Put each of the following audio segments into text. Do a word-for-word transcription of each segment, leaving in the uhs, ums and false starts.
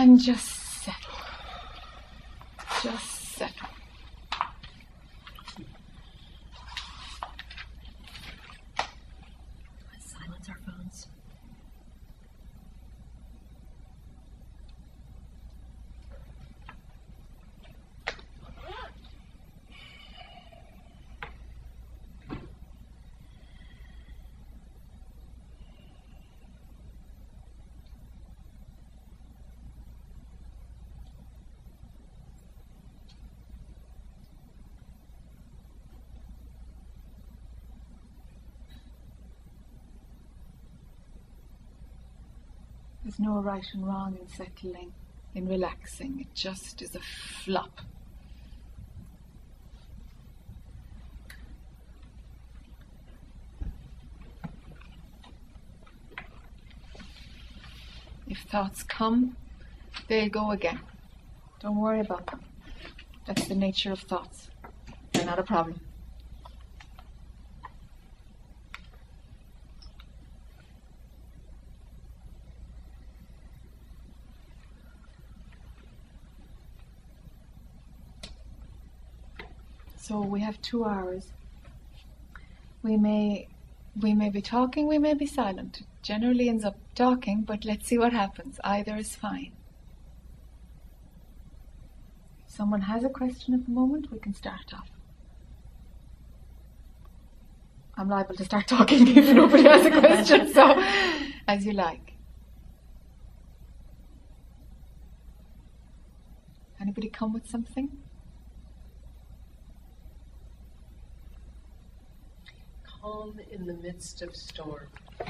And just settle. Just settle. Let's silence our phones. There's no right and wrong in settling, in relaxing. It just is a flop. If thoughts come, they'll go again. Don't worry about them. That's the nature of thoughts. They're not a problem. So we have two hours. We may we may be talking, we may be silent. It generally ends up talking, but let's see what happens. Either is fine. If someone has a question at the moment, we can start off. I'm liable to start talking if nobody has a question, so as you like. Anybody come with something? Calm in the midst of storm.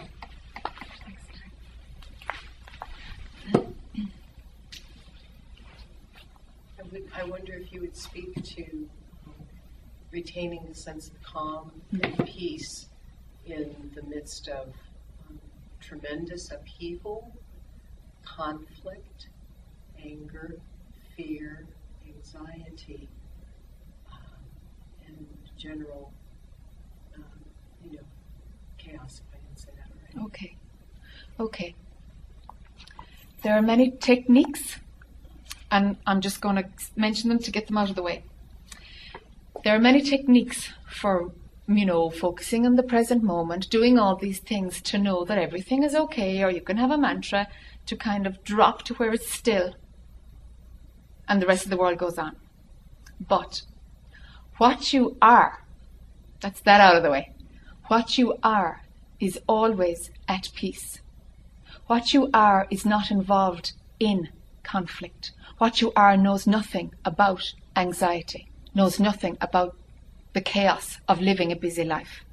I, would, I wonder if you would speak to um, retaining a sense of calm and peace in the midst of um, tremendous upheaval, conflict, anger, fear, anxiety, um, and general you know, chaos, if I didn't say that right. Okay. Okay. There are many techniques, and I'm just going to mention them to get them out of the way. There are many techniques for, you know, focusing on the present moment, doing all these things to know that everything is okay, or you can have a mantra to kind of drop to where it's still, and the rest of the world goes on. But what you are, that's that out of the way. What you are is always at peace. What you are is not involved in conflict. What you are knows nothing about anxiety, knows nothing about the chaos of living a busy life.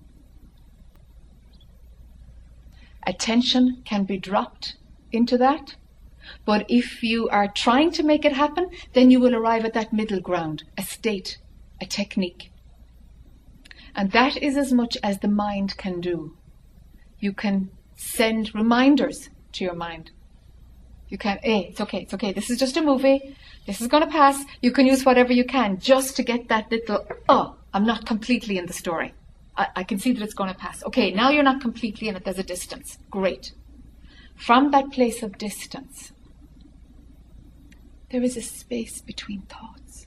Attention can be dropped into that, but if you are trying to make it happen, then you will arrive at that middle ground, a state, a technique. And that is as much as the mind can do. You can send reminders to your mind. You can, hey, it's okay, it's okay, this is just a movie, this is going to pass. You can use whatever you can just to get that little, oh, I'm not completely in the story. I, I can see that it's going to pass. Okay, now you're not completely in it, there's a distance. Great. From that place of distance, there is a space between thoughts.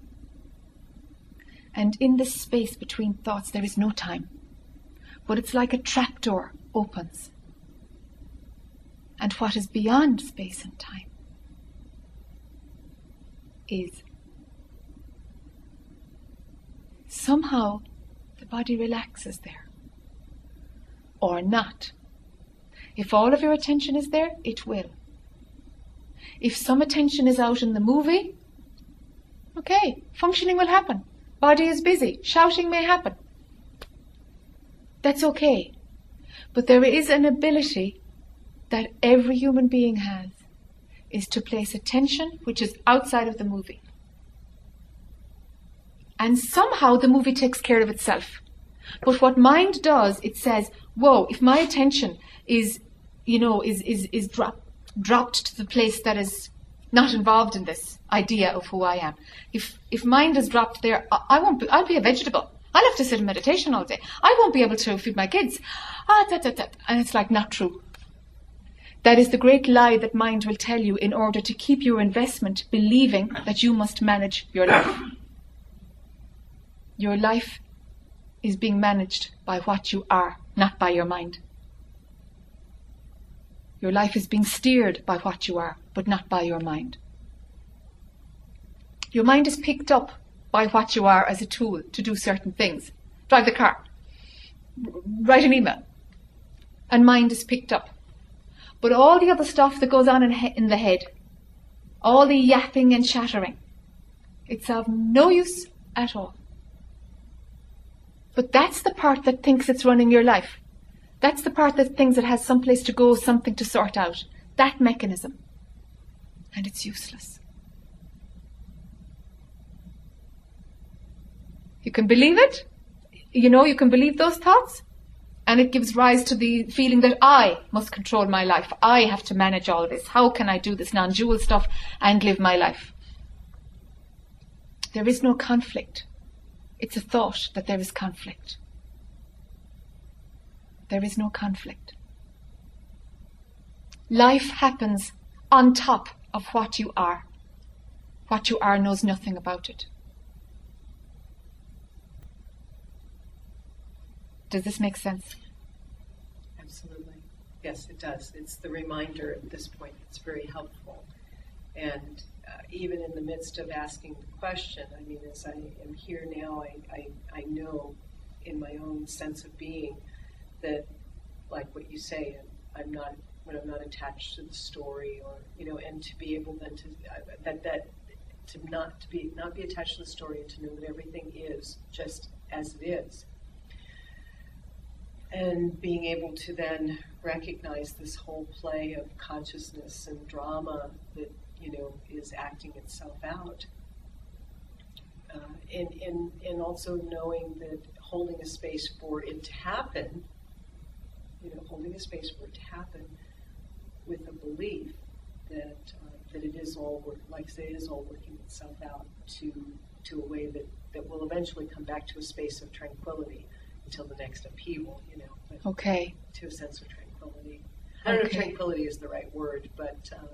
And in this space between thoughts, there is no time. But it's like a trapdoor opens. And what is beyond space and time is somehow the body relaxes there. Or not. If all of your attention is there, it will. If some attention is out in the movie, okay, functioning will happen. Body is busy. Shouting may happen. That's okay. But there is an ability that every human being has, is to place attention which is outside of the movie. And somehow the movie takes care of itself. But what mind does, it says, whoa, if my attention is, you know, is, is, is drop, dropped to the place that is not involved in this idea of who I am. If if mind is dropped there, I, I won't be, I'll be a vegetable. I'll have to sit in meditation all day. I won't be able to feed my kids. Ah, da, da, da. And it's like not true. That is the great lie that mind will tell you in order to keep your investment believing that you must manage your life. Your life is being managed by what you are, not by your mind. Your life is being steered by what you are, but not by your mind. Your mind is picked up by what you are as a tool to do certain things. Drive the car, write an email, and mind is picked up. But all the other stuff that goes on in, he- in the head, all the yapping and chattering, it's of no use at all. But that's the part that thinks it's running your life. That's the part that thinks it has someplace to go, something to sort out. That mechanism. And it's useless. You can believe it. You know, you can believe those thoughts. And it gives rise to the feeling that I must control my life. I have to manage all this. How can I do this non-dual stuff and live my life? There is no conflict. It's a thought that there is conflict. There is no conflict. Life happens on top of what you are. What you are knows nothing about it. Does this make sense? Absolutely. Yes, it does. It's the reminder at this point. It's very helpful. And uh, even in the midst of asking the question, I mean, as I am here now, I, I, I know in my own sense of being that, like what you say, I'm not, when I'm not attached to the story, or, you know, and to be able then to, uh, that, that, to not to be, not be attached to the story, and to know that everything is just as it is. And being able to then recognize this whole play of consciousness and drama that, you know, is acting itself out. Uh, and, and, and also knowing that holding a space for it to happen, you know, holding a space for it to happen with a belief that uh, that it is all, work, like I say, it is all working itself out to to a way that, that will eventually come back to a space of tranquility until the next upheaval, you know. But Okay. to a sense of tranquility. I don't know if Okay. tranquility is the right word, but um,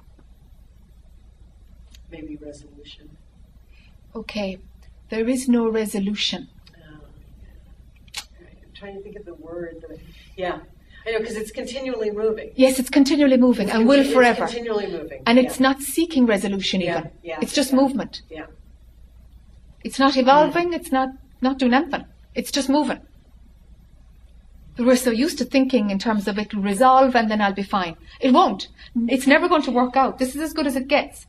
maybe resolution. Okay. There is no resolution. Um, I'm trying to think of the word. That I, yeah, I know, because it's continually moving. Yes, it's continually moving It's and will conti- forever. It's continually moving. And it's yeah. not seeking resolution Yeah, even. yeah, It's just yeah. movement. Yeah. It's not evolving. It's not, not doing anything. It's just moving. But we're so used to thinking in terms of it will resolve and then I'll be fine. It won't. It's never going to work out. This is as good as it gets.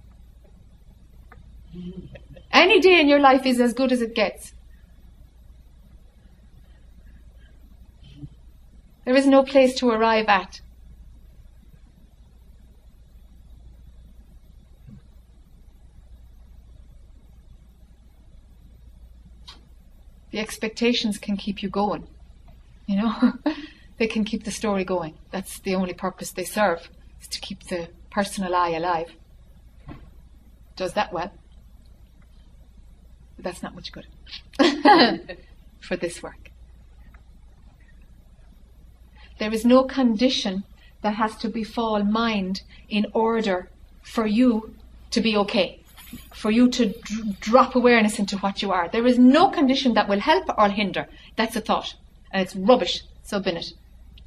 Any day in your life is as good as it gets. There is no place to arrive at. The expectations can keep you going. You know, they can keep the story going. That's the only purpose they serve, is to keep the personal I alive. Does that well. But that's not much good for this work. There is no condition that has to befall mind in order for you to be okay, for you to d- drop awareness into what you are. There is no condition that will help or hinder. That's a thought. And it's rubbish, so bin it.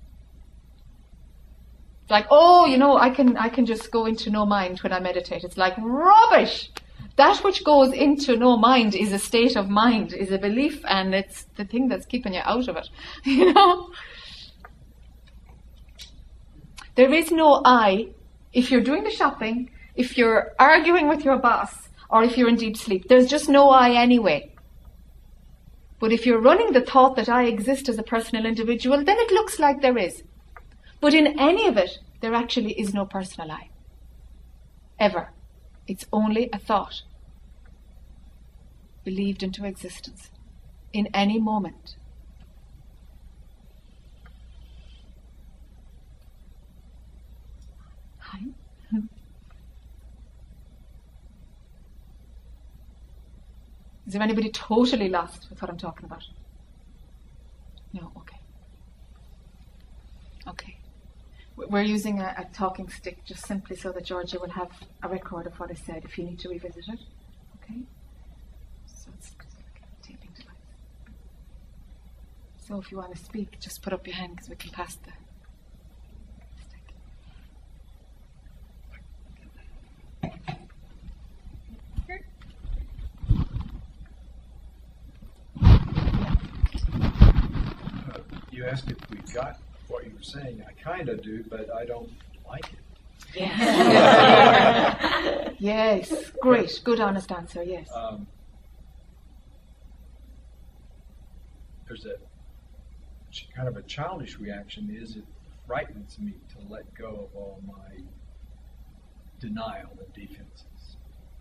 It's like, oh, you know, I can I can just go into no mind when I meditate. It's like rubbish. That which goes into no mind is a state of mind, is a belief, and it's the thing that's keeping you out of it. You know? There is no I. If you're doing the shopping, if you're arguing with your boss, or if you're in deep sleep, there's just no I anyway. But if you're running the thought that I exist as a personal individual, then it looks like there is. But in any of it, there actually is no personal I. Ever. It's only a thought. Believed into existence. In any moment. Hi. Is there anybody totally lost with what I'm talking about? No? Okay. Okay. We're using a, a talking stick just simply so that Georgia will have a record of what I said if you need to revisit it. Okay? So it's like a taping device. So if you want to speak, just put up your hand because we can pass the stick. You asked if we got what you were saying. I kind of do, but I don't like it. Yes. Yes. Great. Good, honest answer. Yes. Um, there's a ch- kind of a childish reaction. Is it frightens me to let go of all my denial and defenses.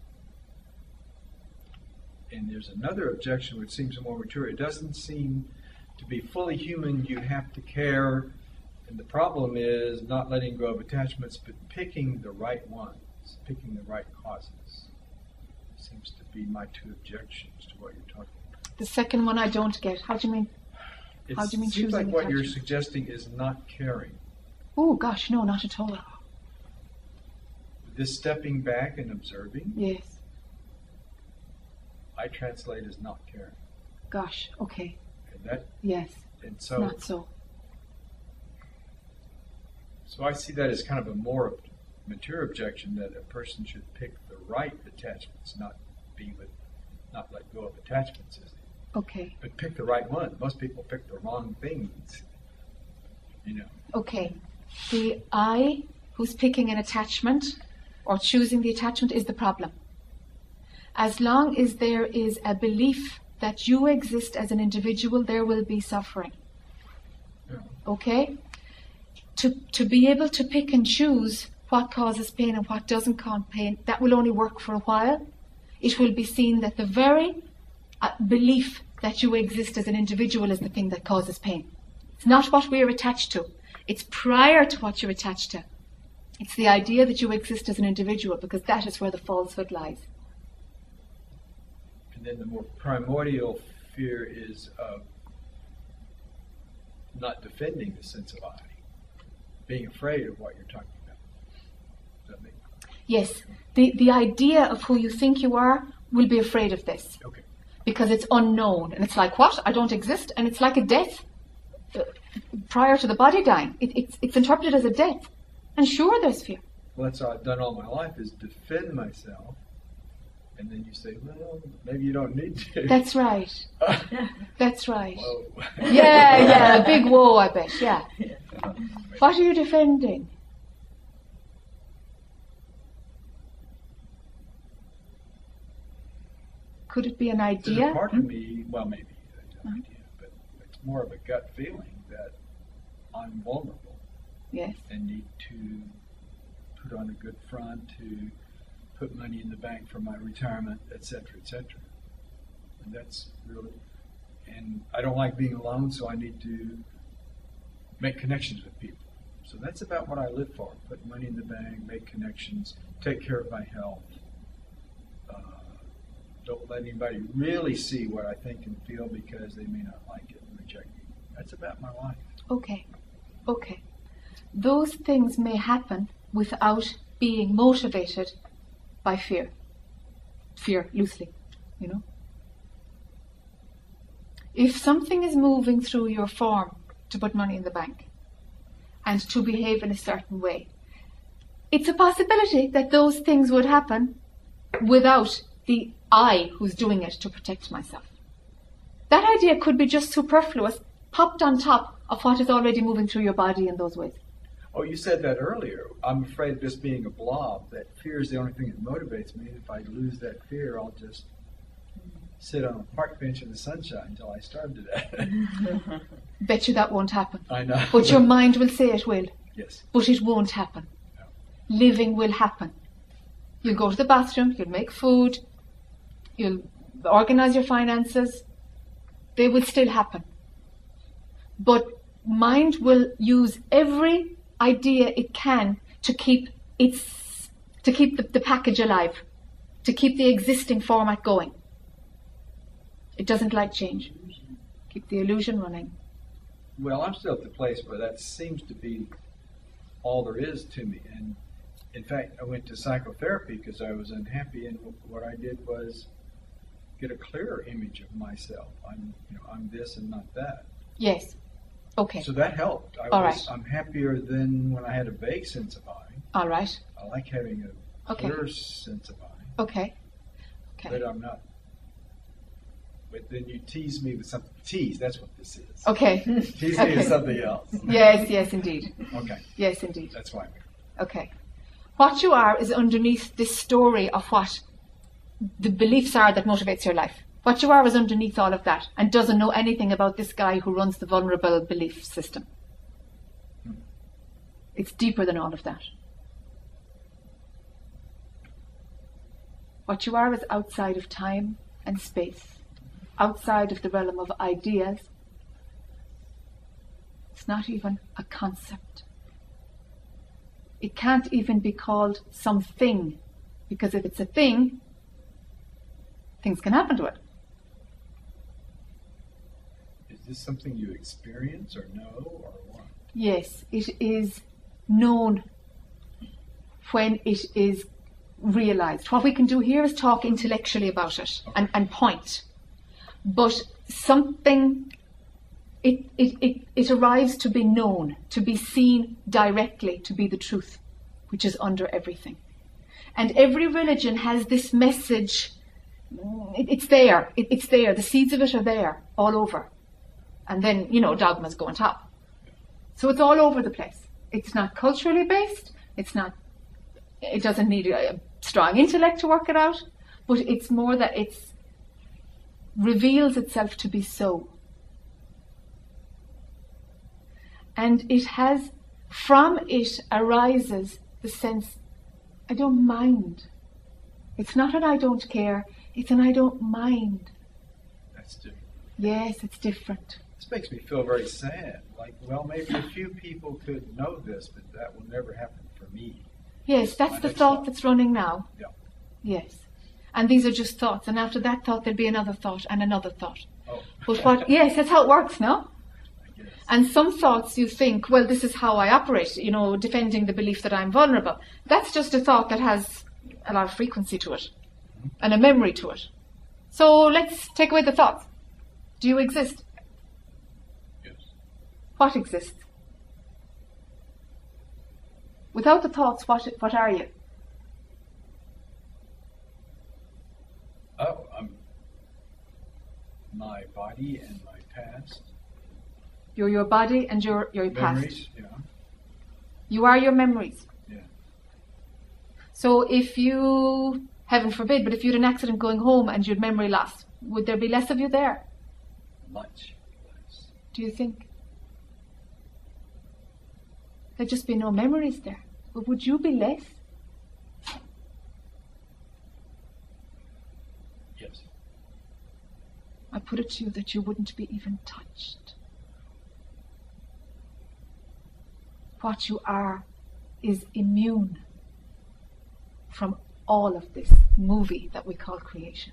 And there's another objection which seems more mature. It doesn't seem to be fully human. You have to care. And the problem is not letting go of attachments, but picking the right ones, picking the right causes. Seems to be my two objections to what you're talking about. The second one I don't get. How do you mean? It How do you mean seems like choosing what you're attachment? suggesting is not caring. Oh gosh, no, not at all. This stepping back and observing, Yes. I translate as not caring. Gosh. Okay. And that, Yes. and so, Not so. so I see that as kind of a more mature objection that a person should pick the right attachments, not be with, not let go of attachments, is it? Okay. But pick the right one. Most people pick the wrong things. You know. Okay. The I who's picking an attachment or choosing the attachment is the problem. As long as there is a belief that you exist as an individual, there will be suffering. Yeah. Okay? To to be able to pick and choose what causes pain and what doesn't cause pain, that will only work for a while. It will be seen that the very uh, belief that you exist as an individual is the thing that causes pain. It's not what we're attached to. It's prior to what you're attached to. It's the idea that you exist as an individual, because that is where the falsehood lies. And then the more primordial fear is of not defending the sense of I, being afraid of what you're talking about. Does that make Yes, the, the idea of who you think you are will be afraid of this. Okay. Because it's unknown. And it's like, what? I don't exist? And it's like a death uh, prior to the body dying. It, it's, it's interpreted as a death. And sure, there's fear. Well, that's how I've done all my life, is defend myself. And then you say, well, maybe you don't need to. That's right. That's right. Whoa. Yeah, yeah, a big whoa, I bet, yeah. What are you defending? Could it be an There's idea? a part of me, well, maybe an idea, but it's more of a gut feeling that I'm vulnerable Yes. and need to put on a good front, to put money in the bank for my retirement, et cetera, et cetera. And that's really, and I don't like being alone, so I need to make connections with people. So that's about what I live for. Put money in the bank, make connections, take care of my health. Uh, don't let anybody really see what I think and feel, because they may not like it and reject me. That's about my life. Okay. Okay. Those things may happen without being motivated by fear. Fear, loosely, you know. If something is moving through your form to put money in the bank and to behave in a certain way, it's a possibility that those things would happen without the I who's doing it to protect myself. That idea could be just superfluous, popped on top of what is already moving through your body in those ways. Oh, you said that earlier. I'm afraid of just being a blob. That fear is the only thing that motivates me. If I lose that fear, I'll just sit on a park bench in the sunshine until I starve to death. Bet you that won't happen. I know. But your mind will say it will. Yes. But it won't happen. No. Living will happen. You'll go to the bathroom, you'll make food, you'll organize your finances. They will still happen. But mind will use every idea it can to keep its to keep the, the package alive, to keep the existing format going. It doesn't like change. Keep the illusion running. Well, I'm still at the place where that seems to be all there is to me. And in fact, I went to psychotherapy because I was unhappy, and what I did was get a clearer image of myself. I'm, you know, I'm this and not that. Yes. Okay. So that helped. I All was, right. I'm happier than when I had a vague sense of I. All right. I like having a Okay. clear sense of I, Okay. Okay. but I'm not. But then you tease me with something. Tease, that's what this is. Okay. Tease me Okay. with something else. Yes, yes, indeed. Okay, Yes, indeed. that's why I'm here. Okay. What you are is underneath this story of what the beliefs are that motivates your life. What you are is underneath all of that and doesn't know anything about this guy who runs the vulnerable belief system. Hmm. It's deeper than all of that. What you are is outside of time and space, outside of the realm of ideas. It's not even a concept. It can't even be called something, because if it's a thing, things can happen to it. Is this something you experience or know or what? Yes, it is known when it is realized. What we can do here is talk intellectually about it and, and point. But something, it, it, it, it arrives to be known, to be seen directly, to be the truth, which is under everything. And every religion has this message. It, it's there. It, it's there. The seeds of it are there all over. And then, you know, dogmas go on top. So it's all over the place. It's not culturally based. It's not, it doesn't need a, a strong intellect to work it out. But it's more that it's reveals itself to be so. And it has, from it arises the sense, I don't mind. It's not an I don't care, it's an I don't mind. That's different. Yes, it's different. This makes me feel very sad. Like, well, maybe a few people could know this, but that will never happen for me. Yes, that's My the next thought thought. that's running now. Yeah. Yes. And these are just thoughts. And after that thought, there'll be another thought and another thought. Oh. But what, yes, that's how it works, no? I guess. And some thoughts you think, well, this is how I operate, you know, defending the belief that I'm vulnerable. That's just a thought that has a lot of frequency to it and a memory to it. So let's take away the thoughts. Do you exist? Yes. What exists? Without the thoughts, what, what are you? Oh, I'm my body and my past. You're your body and your, your past. Memories, yeah. You are your memories. Yeah. So if you, heaven forbid, but if you had an accident going home and you had memory loss, would there be less of you there? Much less. Do you think? There'd just be no memories there. But would you be less? Yes. I put it to you that you wouldn't be even touched. What you are is immune from all of this movie that we call creation.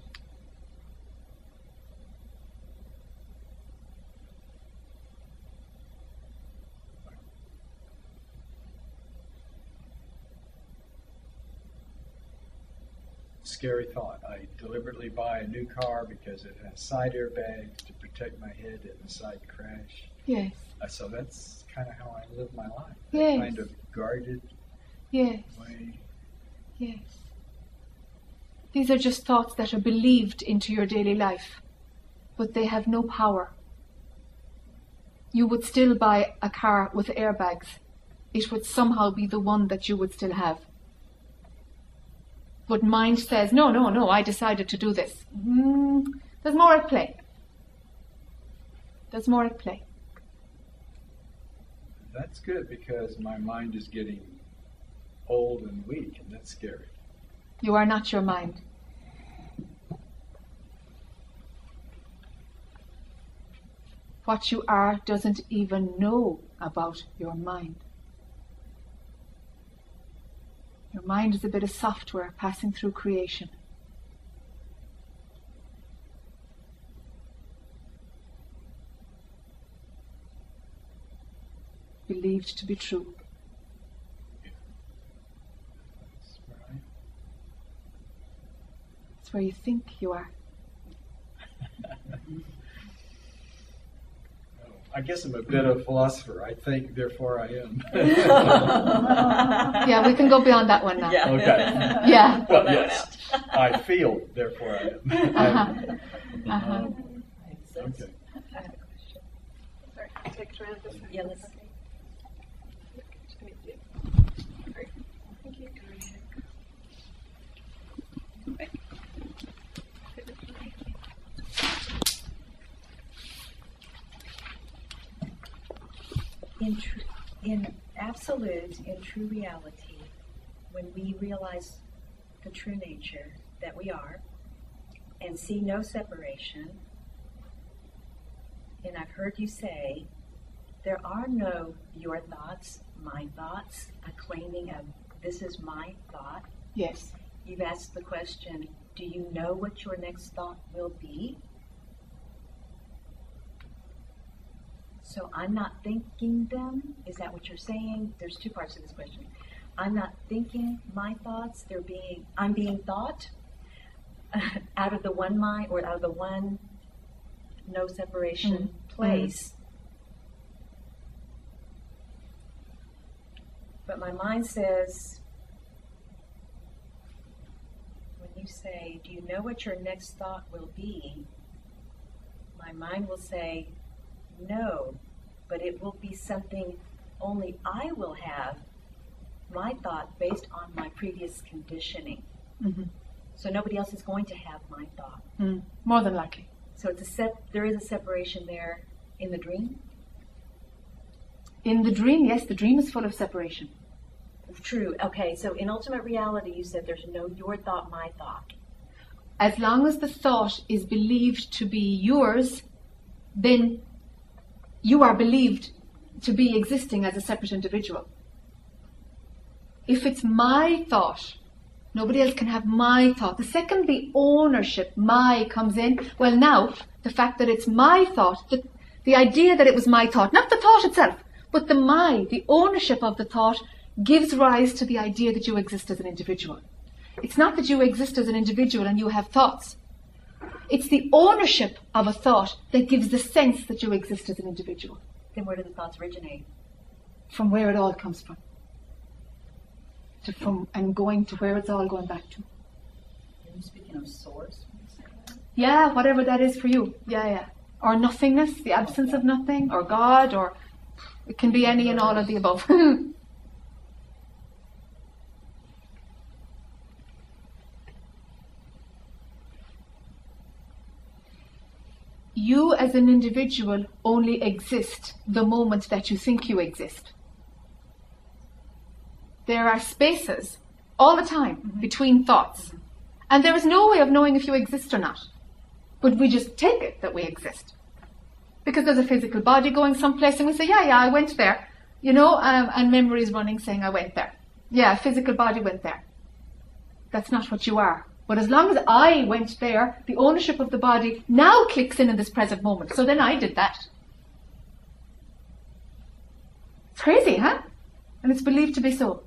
Scary thought. I deliberately buy a new car because it has side airbags to protect my head in a side crash. Yes, Uh, so that's kind of how I live my life. Yes. A kind of guarded yes, way. yes. These are just thoughts that are believed into your daily life, but they have no power. You would still buy a car with airbags. It would somehow be the one that you would still have. But mind says, no, no, no, I decided to do this. Mm, there's more at play. There's more at play. That's good because my mind is getting old and weak, and that's scary. You are not your mind. What you are doesn't even know about your mind. Your mind is a bit of software passing through creation. Believed to be true. It's where you think you are. I guess I'm a bit of a philosopher. I think, therefore I am. Yeah, we can go beyond that one now. Yeah. Okay. Yeah. Well, yes. I feel, therefore I am. Uh-huh. Uh-huh. Um, okay. I have a question. Sorry, can I take it around this way? Yeah, let's- Okay. Thank you. Great. Thank you. In, tr- in absolute, in true reality, when we realize the true nature that we are and see no separation, and I've heard you say, there are no your thoughts, my thoughts, a claiming of this is my thought. Yes. You've asked the question, do you know what your next thought will be? So I'm not thinking them. Is that what you're saying? There's two parts to this question. I'm not thinking my thoughts. They're being, I'm being thought out of the one mind or out of the one no separation Mm. place. But my mind says, when you say, do you know what your next thought will be? My mind will say, no, but it will be something only I will have, my thought based on my previous conditioning. Mm-hmm. So nobody else is going to have my thought. Mm. More than likely. So it's a sep- there is a separation there in the dream. In the dream, yes, the dream is full of separation. True. Okay, so in ultimate reality, you said there's no your thought, my thought. As long as the thought is believed to be yours, then you are believed to be existing as a separate individual. If it's my thought, nobody else can have my thought. The second the ownership, my, comes in, well now, the fact that it's my thought, the, the idea that it was my thought, not the thought itself, but the my, the ownership of the thought, gives rise to the idea that you exist as an individual. It's not that you exist as an individual and you have thoughts. It's the ownership of a thought that gives the sense that you exist as an individual. Then where do the thoughts originate? From where it all comes from. To from and going to where it's all going back to. Are you speaking of source when you say that? Yeah, whatever that is for you. Yeah, yeah. Or nothingness, the absence of nothing, or God, or it can be any and all of the above. You as an individual only exist the moment that you think you exist. There are spaces all the time mm-hmm. between thoughts. Mm-hmm. And there is no way of knowing if you exist or not. But we just take it that we exist. Because there's a physical body going someplace and we say, yeah, yeah, I went there. You know, um, and memory is running saying I went there. Yeah, a physical body went there. That's not what you are. But as long as I went there, the ownership of the body now clicks in in this present moment. So then I did that. It's crazy, huh? And it's believed to be so.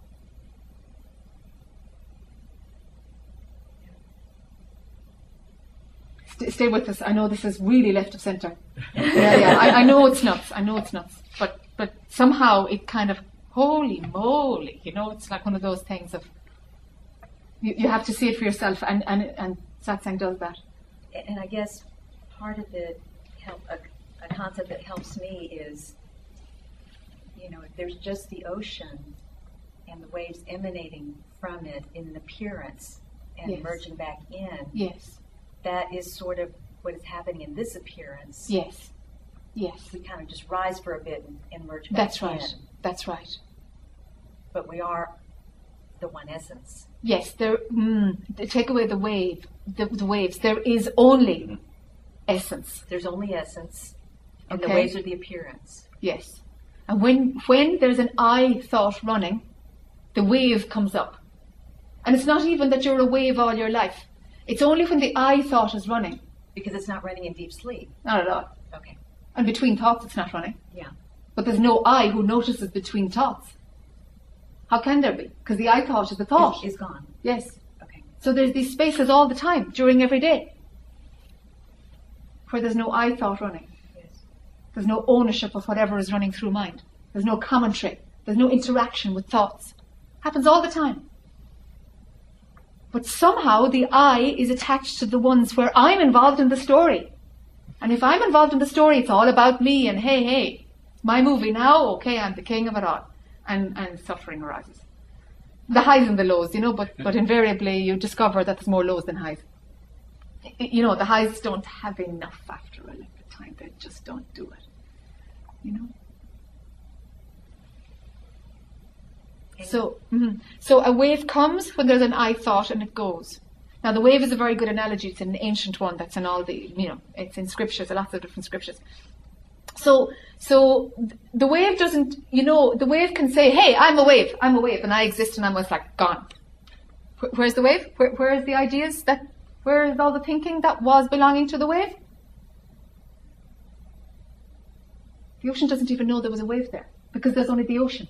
St- stay with us. I know this is really left of centre. Yeah, yeah. I, I know it's nuts. I know it's nuts. But but somehow it kind of, holy moly, you know, it's like one of those things of, You, you have to see it for yourself, and, and, and satsang does that. And I guess part of the help, a, a concept that helps me is, you know, if there's just the ocean and the waves emanating from it in an appearance and Yes. merging back in, Yes, that is sort of what is happening in this appearance. yes, yes. We kind of just rise for a bit and, and merge back That's in. right. That's right. But we are the one essence. Yes, there. Mm, take away the wave, the, the waves. There is only essence. There's only essence, and the Okay. waves are the appearance. Yes, and when when there's an I thought running, the wave comes up, and it's not even that you're a wave all your life. It's only when the I thought is running. Because it's not running in deep sleep. Not at all. Okay. And between thoughts, it's not running. Yeah. But there's no I who notices between thoughts. How can there be? Because the I thought is the thought. Is, is gone. Yes. Okay. So there's these spaces all the time, during every day, where there's no I thought running. Yes. There's no ownership of whatever is running through mind. There's no commentary. There's no interaction with thoughts. Happens all the time. But somehow the I is attached to the ones where I'm involved in the story. And if I'm involved in the story, it's all about me and hey, hey, my movie now, okay, I'm the king of it all. And, and suffering arises. The highs and the lows, you know, but, but invariably you discover that there's more lows than highs. You know, the highs don't have enough after a length of time. They just don't do it. You know? So, mm, so a wave comes when there's an I thought and it goes. Now the wave is a very good analogy. It's an ancient one that's in all the, you know, it's in scriptures, lots of different scriptures. So, so the wave doesn't, you know, the wave can say, hey, I'm a wave, I'm a wave, and I exist, and I'm just like gone. Where's the wave? Where, where is the ideas that, where is all the thinking that was belonging to the wave? The ocean doesn't even know there was a wave there, because there's only the ocean.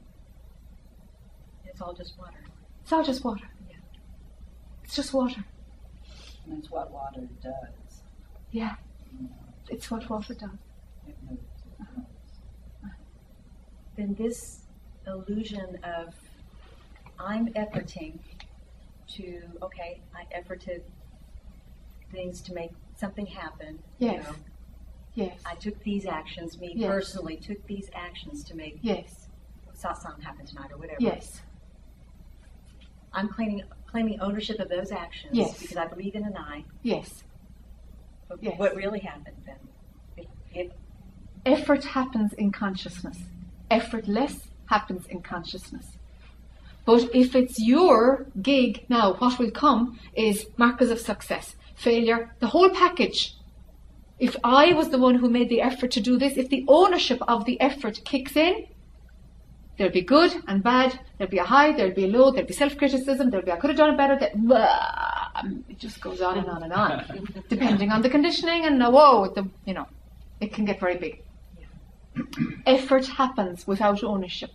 It's all just water. It's all just water. Yeah. It's just water. And it's what water does. Yeah, You know, it's what water does. it moves, it moves. Then this illusion of I'm efforting to, okay, I efforted things to make something happen. Yes. You know, Yes. I took these actions, me Yes. personally took these actions to make Yes. satsang happen tonight or whatever. Yes. I'm claiming claiming ownership of those actions Yes. because I believe in an I. Yes. But Yes. what really happened then? If, if Effort happens in consciousness. Effortless happens in consciousness. But if it's your gig now, what will come is markers of success, failure, the whole package. If I was the one who made the effort to do this, if the ownership of the effort kicks in, there'll be good and bad, there'll be a high, there'll be a low, there'll be self-criticism, there'll be I could have done it better, that, blah, it just goes on and on and on, depending on the conditioning and uh, whoa, the, you know, it can get very big. Effort happens without ownership.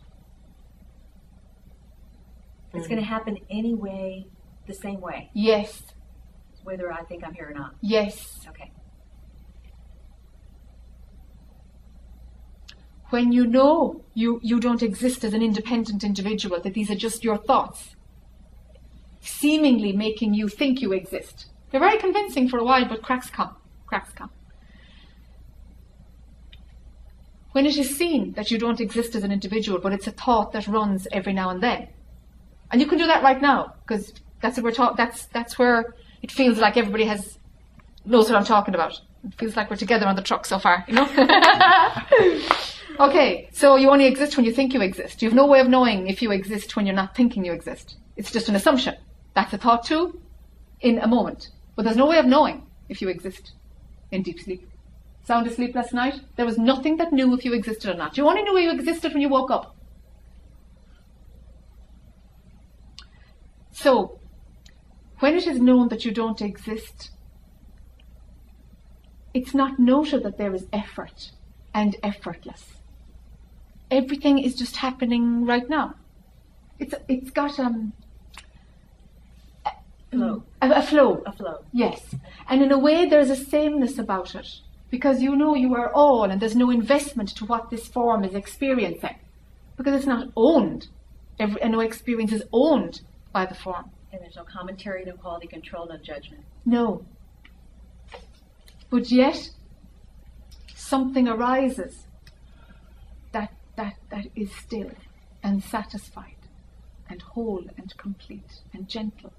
it's going to happen anyway, the same way, Yes, whether I think I'm here or not. yes. Okay. When you know you, you don't exist as an independent individual, that these are just your thoughts, seemingly making you think you exist. They're very convincing for a while, but cracks come. Cracks come. When it is seen that you don't exist as an individual, but it's a thought that runs every now and then. And you can do that right now, because that's what we're talk- that's that's where it feels like everybody has knows what I'm talking about. It feels like we're together on the truck so far, you know? Okay, so you only exist when you think you exist. You have no way of knowing if you exist when you're not thinking you exist. It's just an assumption. That's a thought too, in a moment. But there's no way of knowing if you exist in deep sleep. Sound asleep last night? There was nothing that knew if you existed or not. You only knew you existed when you woke up. So, when it is known that you don't exist, it's not noted that there is effort and effortless. Everything is just happening right now. It's it's got um Flow. a, a flow. A flow. Yes, and in a way there's a sameness about it, because you know you are all, and there's no investment to what this form is experiencing, because it's not owned. Every, and no experience is owned by the form. And there's no commentary, no quality control, no judgment. No. But yet, something arises that, that, that is still and satisfied and whole and complete and gentle.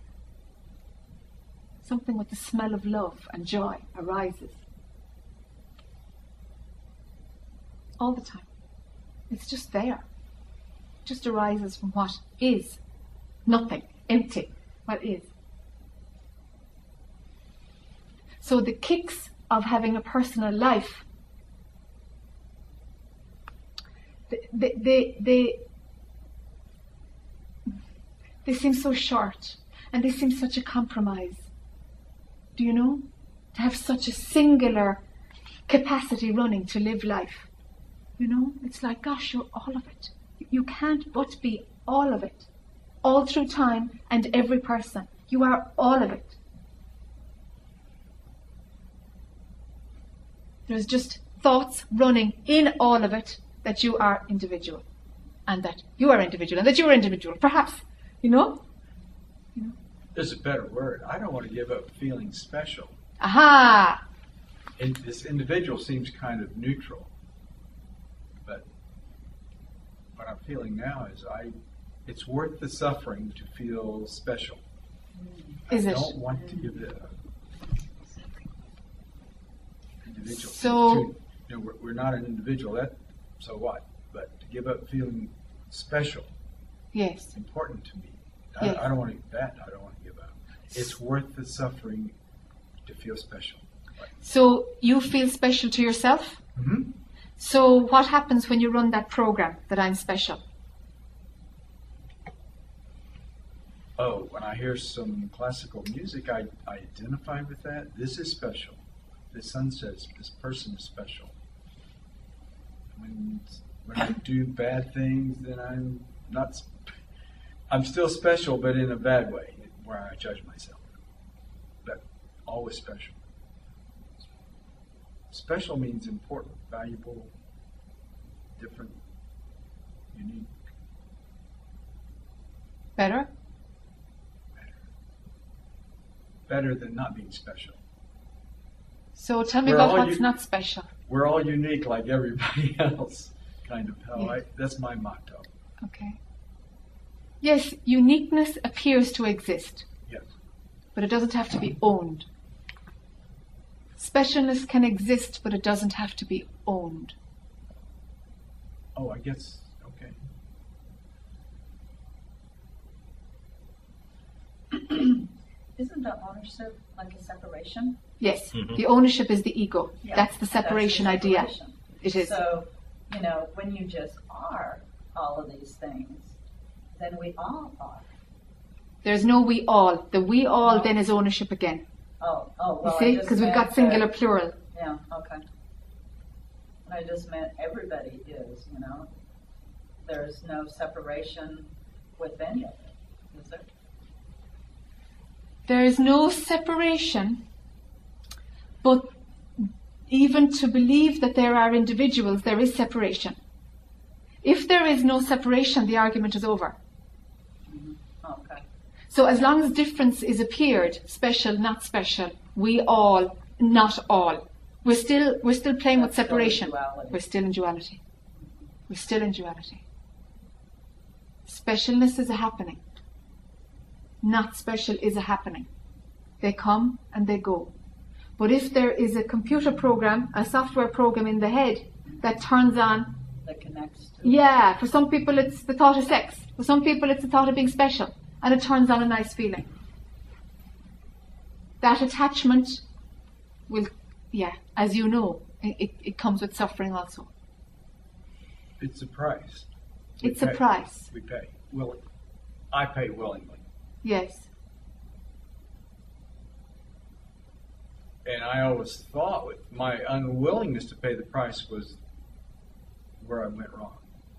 Something with the smell of love and joy arises. All the time. It's just there. It just arises from what is. Nothing. Empty. What is. So the kicks of having a personal life, they, they, they, they seem so short, and they seem such a compromise. Do you know? To have such a singular capacity running to live life. You know? It's like, gosh, you're all of it. You can't but be all of it. All through time and every person. You are all of it. There's just thoughts running in all of it that you are individual, and that you are individual, and that you are individual. Perhaps, you know? There's a better word. I don't want to give up feeling special. Aha! And this individual seems kind of neutral, but what I'm feeling now is I. It's worth the suffering to feel special. Is I it? don't want to give it up. Individual. So- To- you know, we're, we're not an individual. That so what? But to give up feeling special, Yes. it's important to me. I, Yes. I don't want to that. I don't want to give up. It's worth the suffering to feel special. So you feel special to yourself? Mm-hmm. So what happens when you run that program that I'm special? Oh, when I hear some classical music, I, I identify with that. This is special. This sunset, this person is special. When when I do bad things, then I'm not. sp- I'm still special, but in a bad way, where I judge myself. But always special. Special means important, valuable, different, unique, Better? better than not being special. So tell me We're about all what's u- not special. We're all unique like everybody else, kind of how I, Yes. that's my motto. Okay. Yes, uniqueness appears to exist, Yes. but it doesn't have to be owned. Specialness can exist, but it doesn't have to be owned. Oh, I guess, okay. Isn't the ownership like a separation? Yes, Mhm. the ownership is the ego. Yeah, That's the that's the separation idea. separation. It is. So, you know, when you just are all of these things, then we all are. There's no we all. The we all No. then is ownership again. Oh, oh, You well, I see? just Because we've meant got singular, that- plural. Yeah, okay. I just meant everybody is, you know. There's no separation with any of it, is there? There is no separation, but even to believe that there are individuals, there is separation. If there is no separation, the argument is over. Okay. So as long as difference is appeared, special, not special, we all, not all, we're still we're still playing with That's still in separation. duality. We're still in duality. We're still in duality. Specialness is a happening. Not special is a happening. They come and they go. But if there is a computer program, a software program in the head that turns on, That connects to. yeah, for some people it's the thought of sex. For some people it's the thought of being special. And it turns on a nice feeling. That attachment will, yeah, as you know, it, it, it comes with suffering also. It's a price. We It's a pay. price. We pay. Willing. I pay willingly. Yes. And I always thought with my unwillingness to pay the price was where I went wrong.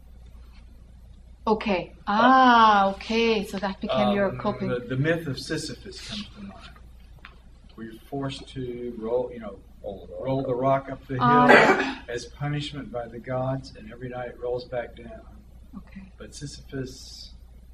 Okay. Ah, okay. So that became your Um, coping. The, the myth of Sisyphus comes to mind. Where you're forced to roll, you know, roll the rock up the hill Ah. as punishment by the gods, and every night it rolls back down. Okay. But Sisyphus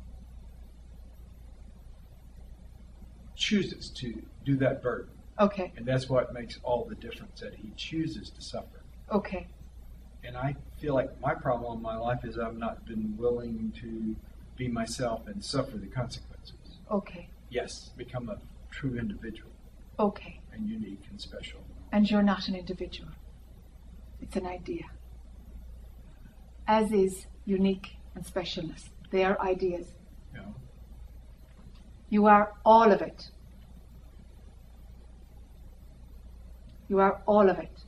chooses to do that burden, Okay. and that's what makes all the difference. That he chooses to suffer. Okay. And I feel like my problem in my life is I've not been willing to be myself and suffer the consequences. Okay. Yes, become a true individual Okay. and unique and special. And you're not an individual. It's an idea. As is unique and specialness. They are ideas. You know, You are all of it. You are all of it.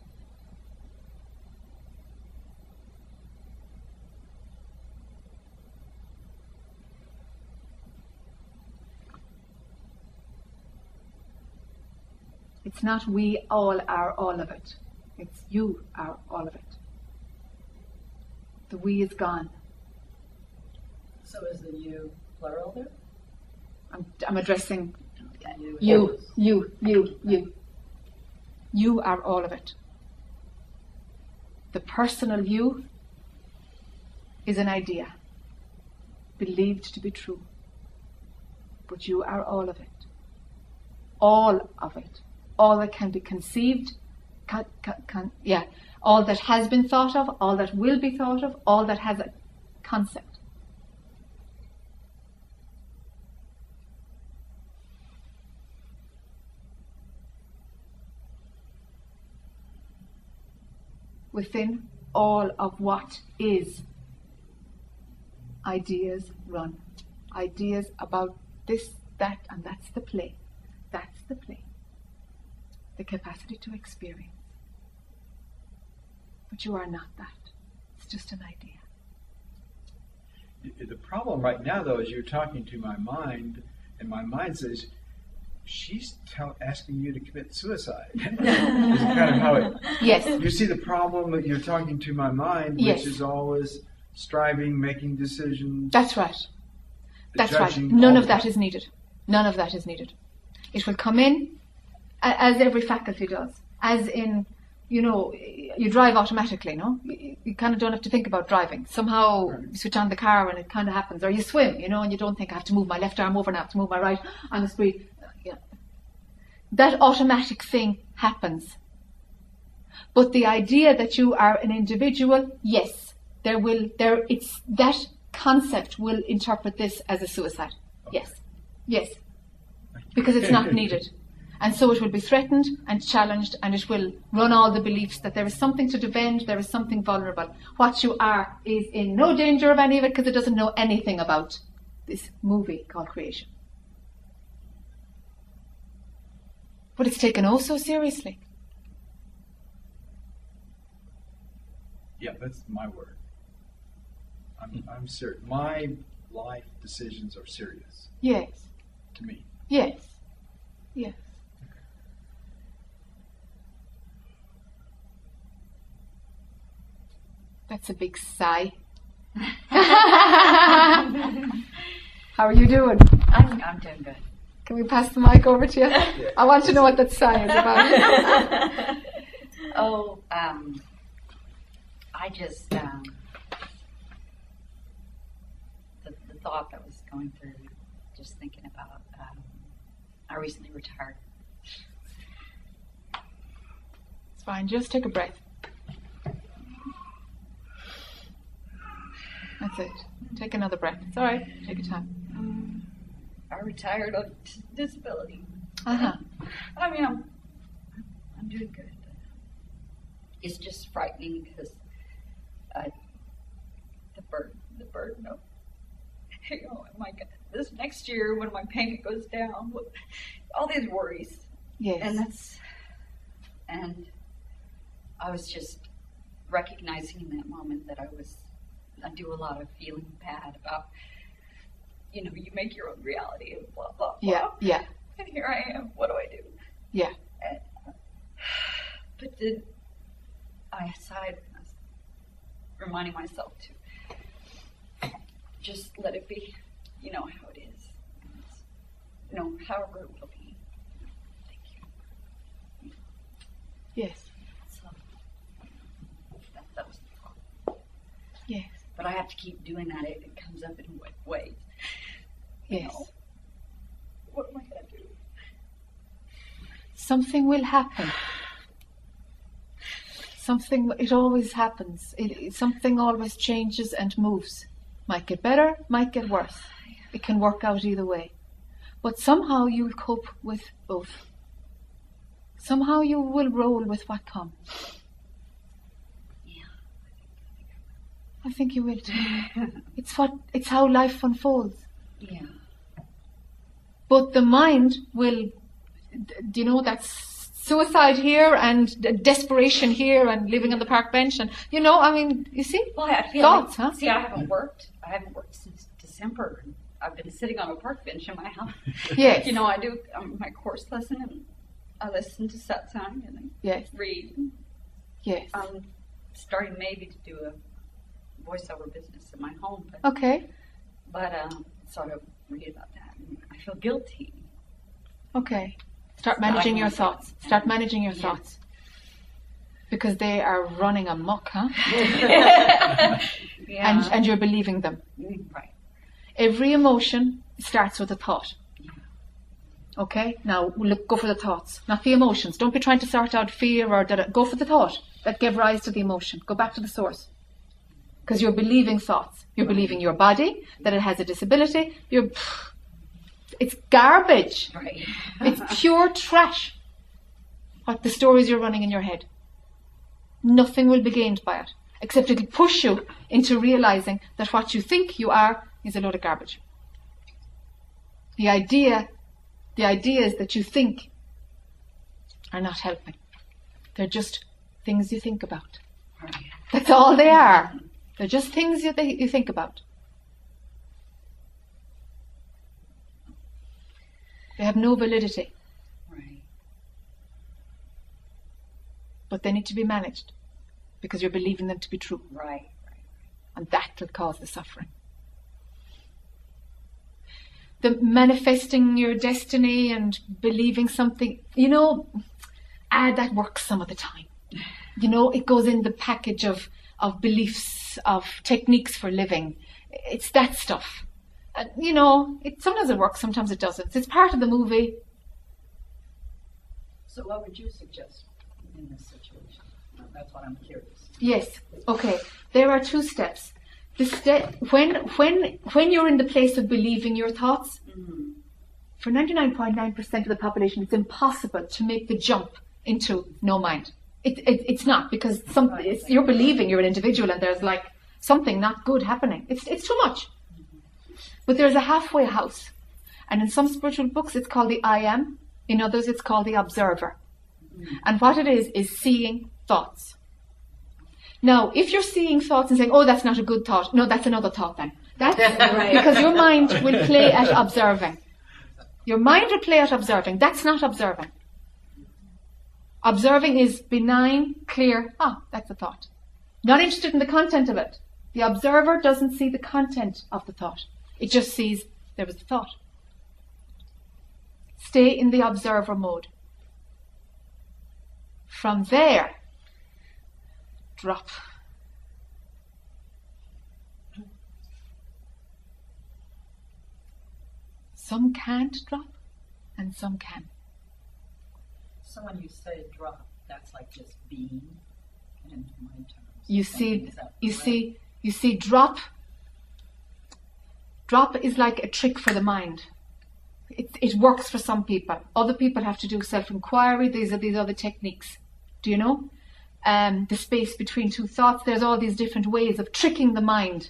It's not we all are all of it. It's you are all of it. The we is gone. So is the you plural there? I'm, I'm addressing You. You, you, you, you. You are all of it. The personal you is an idea, believed to be true. But you are all of it. All of it. All that can be conceived, can, can, can, yeah, all that has been thought of, all that will be thought of, all that has a concept. Within all of what is, ideas run. Ideas about this, that, and that's the play. That's the play. The capacity to experience. But you are not that. It's just an idea. The problem right now, though, is you're talking to my mind, and my mind says, she's tell, asking you to commit suicide. Is kind of how it... Yes. You see the problem that you're talking to my mind, which Yes. is always striving, making decisions. That's right. That's right. judging, None all of that is needed. None of that is needed. It will come in a- as every faculty does. As in, you know, you drive automatically, no? You, you kind of don't have to think about driving. Somehow you switch on the car and it kind of happens. Or you swim, you know, and you don't think I have to move my left arm over now, I have to move my right on the street. Yeah. That automatic thing happens. But the idea that you are an individual, yes, there will, there, it's, that concept will interpret this as a suicide. Yes. Yes. Because it's not needed. And so it will be threatened and challenged, and it will run all the beliefs that there is something to defend, there is something vulnerable. What you are is in no danger of any of it because it doesn't know anything about this movie called creation. But it's taken oh so seriously. Yeah, that's my word. I'm, I'm serious. My life decisions are serious Yes. to me. Yes. Yes. That's a big sigh. How are you doing? I'm, I'm doing good. Can we pass the mic over to you? I want to know what that sigh is about. Oh, um, I just, um, the, the thought that was going through, just thinking about, um, I recently retired. It's fine. Just take a breath. That's it. Take another breath. It's all right. Take your time. I retired on t- disability. Uh-huh. I mean, I'm, I'm doing good. It's just frightening because uh, the burden, the burden of, you know, my God, this next year when my payment goes down, all these worries. Yes. And that's, and I was just recognizing in that moment that I was, I do a lot of feeling bad about, you know, you make your own reality and blah, blah, blah. Yeah, yeah, And here I am, what do I do? yeah. And, but then I sighed and I was reminding myself to just let it be, you know, how it is. And it's, you know, however it will be. Thank you. Yes, So, that, that was the thought. yes, But I have to keep doing that. It, it comes up in wa- waves. You yes. know, what am I going to do? Something will happen. Something, it always happens. It, it, something always changes and moves. Might get better, might get worse. It can work out either way. But somehow you'll cope with both. Somehow you will roll with what comes. Yeah. I think you will too. It's what, it's how life unfolds. Yeah. But the mind will, d- do you know, that's suicide here and d- desperation here and living on the park bench and, you know, I mean, you see? Well, I feel Thoughts, like, huh? see, I haven't worked. I haven't worked since December. I've been sitting on a park bench in my house. Yes. You know, I do um, my course lesson and I listen to satsang and I Yes, read. yes. I'm starting maybe to do a voiceover business in my home, but, Okay. but um, sort of read about that. And I feel guilty Okay. Start managing your thoughts. Start managing your Yeah. thoughts. Because they are running amok, huh? Yeah. And, and you're believing them. Right. Every emotion starts with a thought. Okay? Now, look, go for the thoughts, not the emotions. Don't be trying to sort out fear or da-da. Go for the thought that gave rise to the emotion. Go back to the source. Because you're believing thoughts. You're believing your body, that it has a disability. You're, it's garbage. Right. It's pure trash. What the stories you're running in your head. Nothing will be gained by it, except it'll push you into realizing that what you think you are is a load of garbage. The idea, the ideas that you think are not helping. They're just things you think about. Right. That's all they are. They're just things you, th- you think about. They have no validity, Right. but they need to be managed because you're believing them to be true. Right. And that will cause the suffering. The manifesting your destiny and believing something, you know, ah, that works some of the time. You know, it goes in the package of, of beliefs, of techniques for living. It's that stuff. And, you know, it sometimes it works, sometimes it doesn't. It's part of the movie. So what would you suggest in this situation? That's what I'm curious. Yes. Okay. There are two steps. The step when when when you're in the place of believing your thoughts, Mm-hmm. for ninety-nine point nine percent of the population, it's impossible to make the jump into no mind. It, it it's not because some it's, you're believing you're an individual and there's like something not good happening. It's it's too much. But there's a halfway house, and in some spiritual books it's called the I am. In others it's called the observer. And what it is is seeing thoughts. Now, if you're seeing thoughts and saying, "Oh, that's not a good thought," no, that's another thought then. That's because your mind will play at observing. Your mind will play at observing. That's not observing. Observing is benign, clear. Ah, that's a thought. Not interested in the content of it. The observer doesn't see the content of the thought. It just sees there was a thought. Stay in the observer mode. From there, drop. Some can't drop, and some can. So when you say drop, that's like just being in my terms. You I see, think, is that you correct? see, you see, drop. Drop is like a trick for the mind. It, it works for some people. Other people have to do self-inquiry. These are these other techniques. Do you know? Um, the space between two thoughts. There's all these different ways of tricking the mind.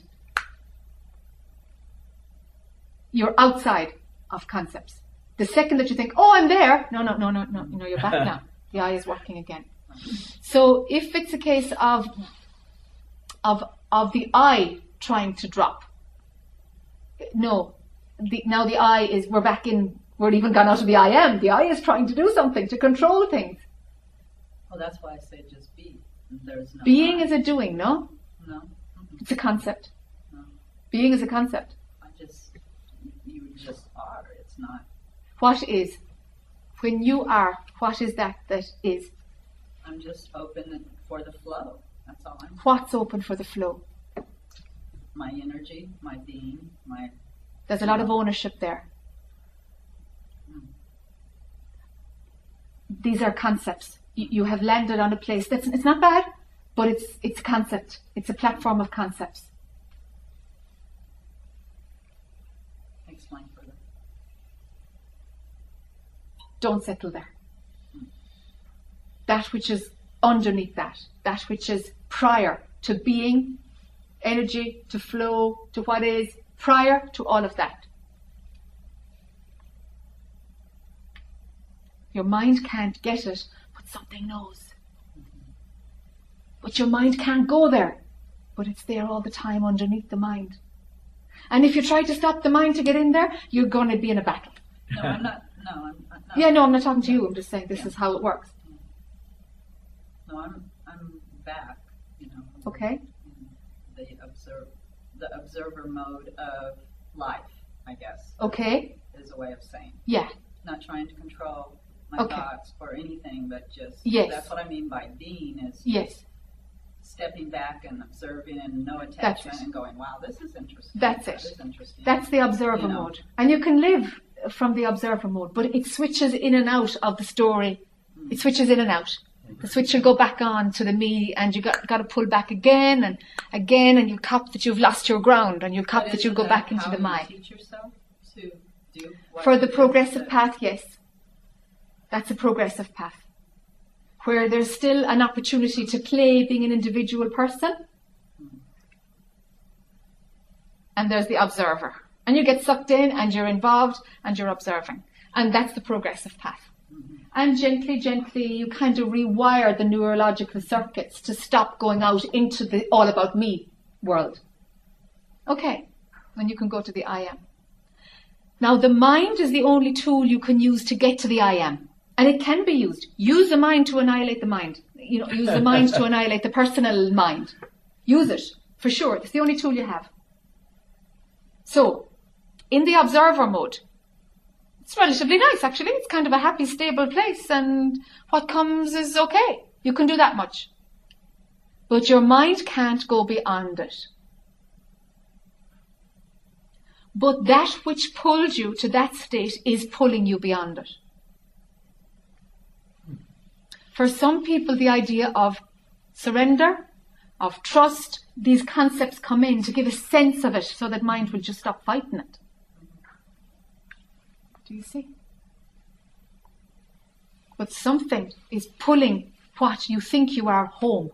You're outside of concepts. The second that you think, "Oh, I'm there," no, no, no, no, no, you know, you're back now. The eye is working again. So if it's a case of of of the eye trying to drop, no, the, now the eye is we're back in. We're even gone out of the I am. The eye is trying to do something to control things. Well, that's why I say just be. There's no Being I. is a doing, no? No. Mm-mm. It's a concept. No. Being is a concept. I just, you just are. It's not. What is? When you are, what is that that is? I'm just open for the flow. That's all I'm. What's open for the flow? My energy, my being, my. There's a lot of ownership there. Mm. These are concepts. You, you have landed on a place that's it's not bad, but it's it's a concept. It's a platform of concepts. Explain further. Don't settle there. That which is underneath that, that which is prior to being, energy, to flow, to what is, prior to all of that. Your mind can't get it, but something knows. But your mind can't go there, but it's there all the time underneath the mind. And if you try to stop the mind to get in there, you're going to be in a battle. No, I'm not. No, I'm, I'm not. Yeah, no, I'm not talking to you. I'm just saying this is how it works. No, I'm. I'm back. You know. Okay? in The observe, the observer mode of life, I guess. Okay? Is a way of saying. Yeah. not trying to control my Okay. thoughts or anything, but just, Yes. that's what I mean by being is Yes, stepping back and observing and no That's attachment it. and going, wow, this is interesting. That's That it. is interesting. that's the observer You know. mode. And you can live from the observer mode, but it switches in and out of the story. It switches in and out. The switch will go back on to the me, and you got, got to pull back again and again, and you cop that you've lost your ground, and you cop But that you'll isn't go back into how the you my. teach yourself to do what For the it is progressive that- path, yes. That's a progressive path. Where there's still an opportunity to play being an individual person. And there's the observer. And you get sucked in and you're involved and you're observing. And that's the progressive path. And gently, gently, you kind of rewire the neurological circuits to stop going out into the all about me world. Okay. Then you can go to the I am. Now, the mind is the only tool you can use to get to the I am. And it can be used. Use the mind to annihilate the mind. You know, use the mind to annihilate the personal mind. Use it, for sure. It's the only tool you have. So, in the observer mode, it's relatively nice, actually. It's kind of a happy, stable place, and what comes is okay. You can do that much. But your mind can't go beyond it. But that which pulled you to that state is pulling you beyond it. For some people, the idea of surrender, of trust, these concepts come in to give a sense of it so that mind will just stop fighting it. Do you see? But something is pulling what you think you are home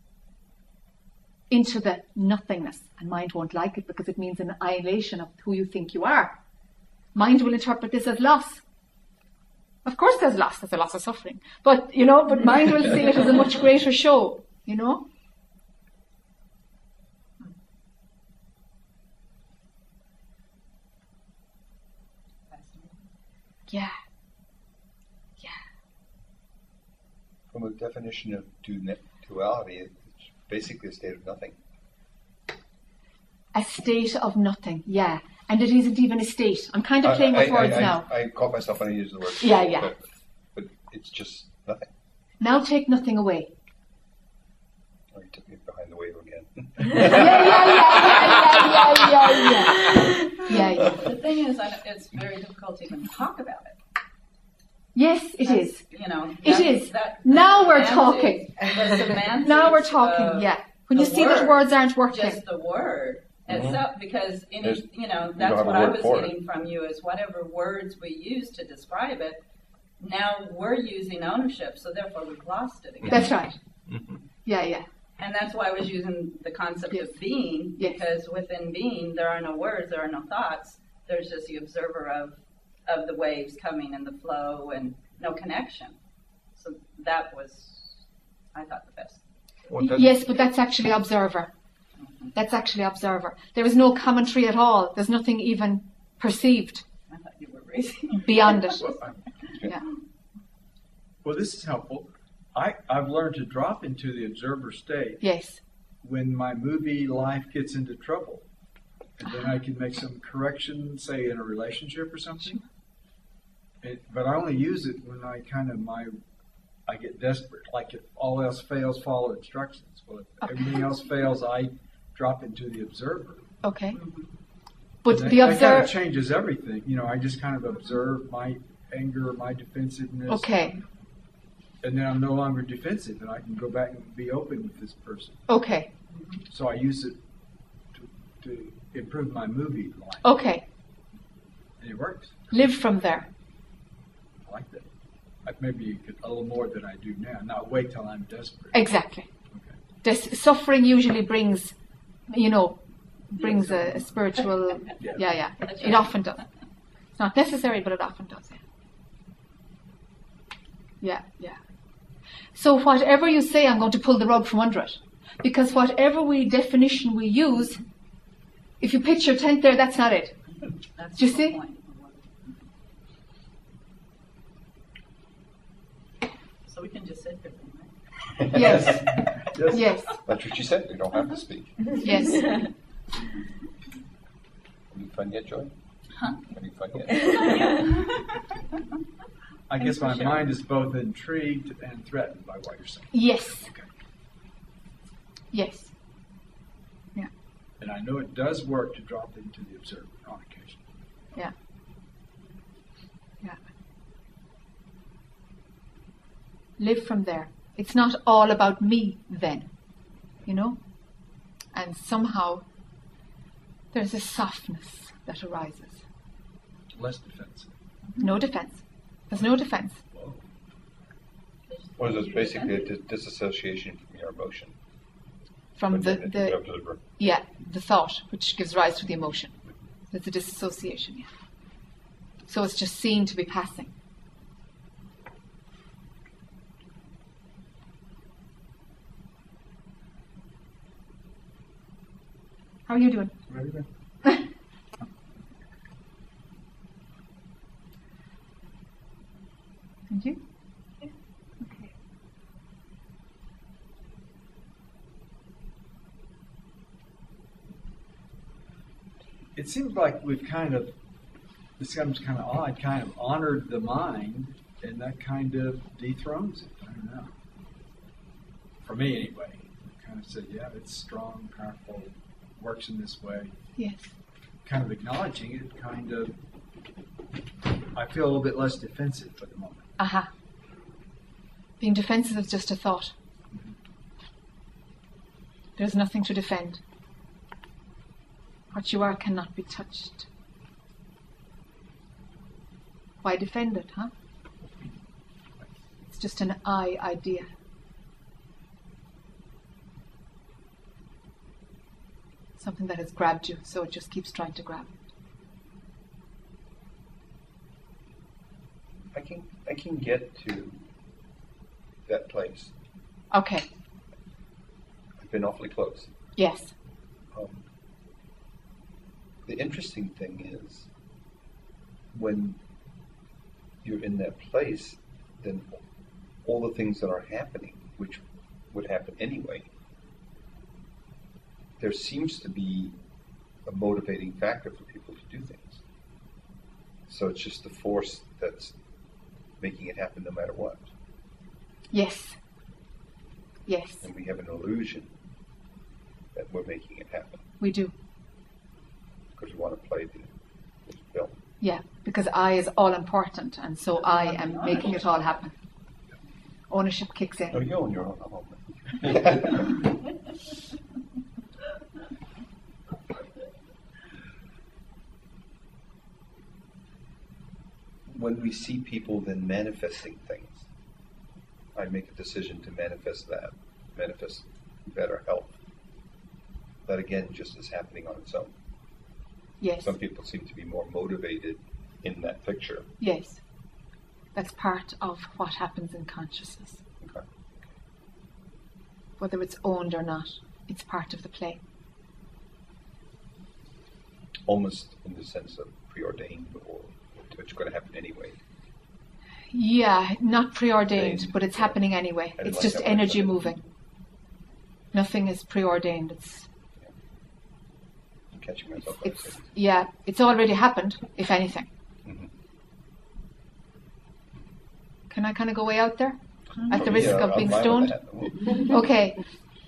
into the nothingness. And mind won't like it because it means an annihilation of who you think you are. Mind will interpret this as loss. Of course there's loss, there's a loss of suffering. But, you know, but mind will see it as a much greater show, you know? Yeah. Yeah. From a definition of du- duality, it's basically a state of nothing. A state of nothing, yeah. And it isn't even a state. I'm kind of playing I, with I, words I, now. I, I caught myself when I used the word. Yeah, yeah. But, but it's just nothing. Now take nothing away. Oh, you took me behind the wave again. Yeah, yeah, yeah, yeah, yeah, yeah, yeah. Yeah, yeah. The thing is, I, it's very difficult to even talk about it. Yes, it That's, is. You know, It that- is. that- Now we're semantics- talking. the semantics Now we're talking, of yeah. When the you see that word, words aren't working. Just the word itself, because any, There's- you know, you don't that's have a what I word was for it. getting from you is whatever words we use to describe it. Now we're using ownership, so therefore we've lost it again. That's right. Yeah, yeah. And that's why I was using the concept Yes. of being, Yes. because within being there are no words, there are no thoughts. There's just the observer of of the waves coming and the flow and no connection. So that was, I thought, the best. Well, that- Yes, but that's actually observer. That's actually observer. There is no commentary at all. There's nothing even perceived I thought you were raising. beyond it. Well, I'm- Yeah. well, this is helpful. I, I've learned to drop into the observer state Yes. when my movie life gets into trouble. And then I can make some correction, say in a relationship or something. It, but I only use it when I kind of my I get desperate. Like if all else fails, follow instructions. Well, if Okay. everything else fails, I drop into the observer. Okay. But And the that, that kind observer. of changes everything. You know, I just kind of observe my anger, my defensiveness. Okay. And then I'm no longer defensive, and I can go back and be open with this person. Okay. So I use it to, to improve my movie life, Okay. and it works. Live from there. I like that. Like maybe a little more than I do now. Not wait till I'm desperate. Exactly. Okay. This suffering usually brings, you know, brings a, a spiritual. Yeah. Yeah, yeah. It often does. It's not necessary, but it often does. Yeah. Yeah, yeah. So whatever you say, I'm going to pull the rug from under it, because whatever we definition we use, if you pitch your tent there, that's not it. That's Do you the see? point. So we can just sit here, right? Yes. Yes. Yes. That's what you said. You don't have to speak. Yes. Having fun yet, Joy? Any fun yet? I guess for my sure. mind is both intrigued and threatened by what you're saying. Yes. Okay. Yes. And I know it does work to drop into the observer on occasion. Yeah. Yeah. Live from there. It's not all about me then, you know? And somehow there's a softness that arises. Less defensive. No defense. There's no defense. Whoa. Or is it basically a dis- disassociation from your emotion? From When the, you're the observer. yeah, the thought which gives rise to the emotion. There's a disassociation, yeah. So it's just seen to be passing. How are you doing? Very good. And you? Okay. It seems like we've kind of, this comes kind of odd, kind of honored the mind, and that kind of dethrones it. I don't know. For me, anyway. Kind of said, yeah, it's strong, powerful, works in this way. Yes. Kind of acknowledging it, kind of, I feel a little bit less defensive at the moment. Aha. Being defensive is just a thought. There's nothing to defend. What you are cannot be touched. Why defend it, huh? It's just an I idea. Something that has grabbed you, so it just keeps trying to grab. I can I can get to that place. Okay. I've been awfully close. Yes. Um, the interesting thing is when you're in that place, then all the things that are happening, which would happen anyway, there seems to be a motivating factor for people to do things. So it's just the force that's making it happen no matter what. Yes. Yes, And we have an illusion that we're making it happen we do. because we want to play the, this film. Yeah, because I is all important, and so I am making it all happen. Ownership kicks No, in. you own your own home. When we see people then manifesting things, I make a decision to manifest that, manifest better health. That again just is happening on its own. Yes, Some people seem to be more motivated in that picture. yes. That's part of what happens in consciousness. Okay. Whether it's owned or not, it's part of the play. Almost in the sense of preordained or it's going to happen anyway. Yeah, not preordained, Ordained. but it's happening anyway. I didn't It's like just that word, energy but it- moving. Nothing is preordained. It's I'm catching myself. when I it's say this. yeah, it's already happened, if anything. Mhm. Can I kind of go way out there? At the Oh, risk yeah, of I'm being fine stoned? with that. Okay.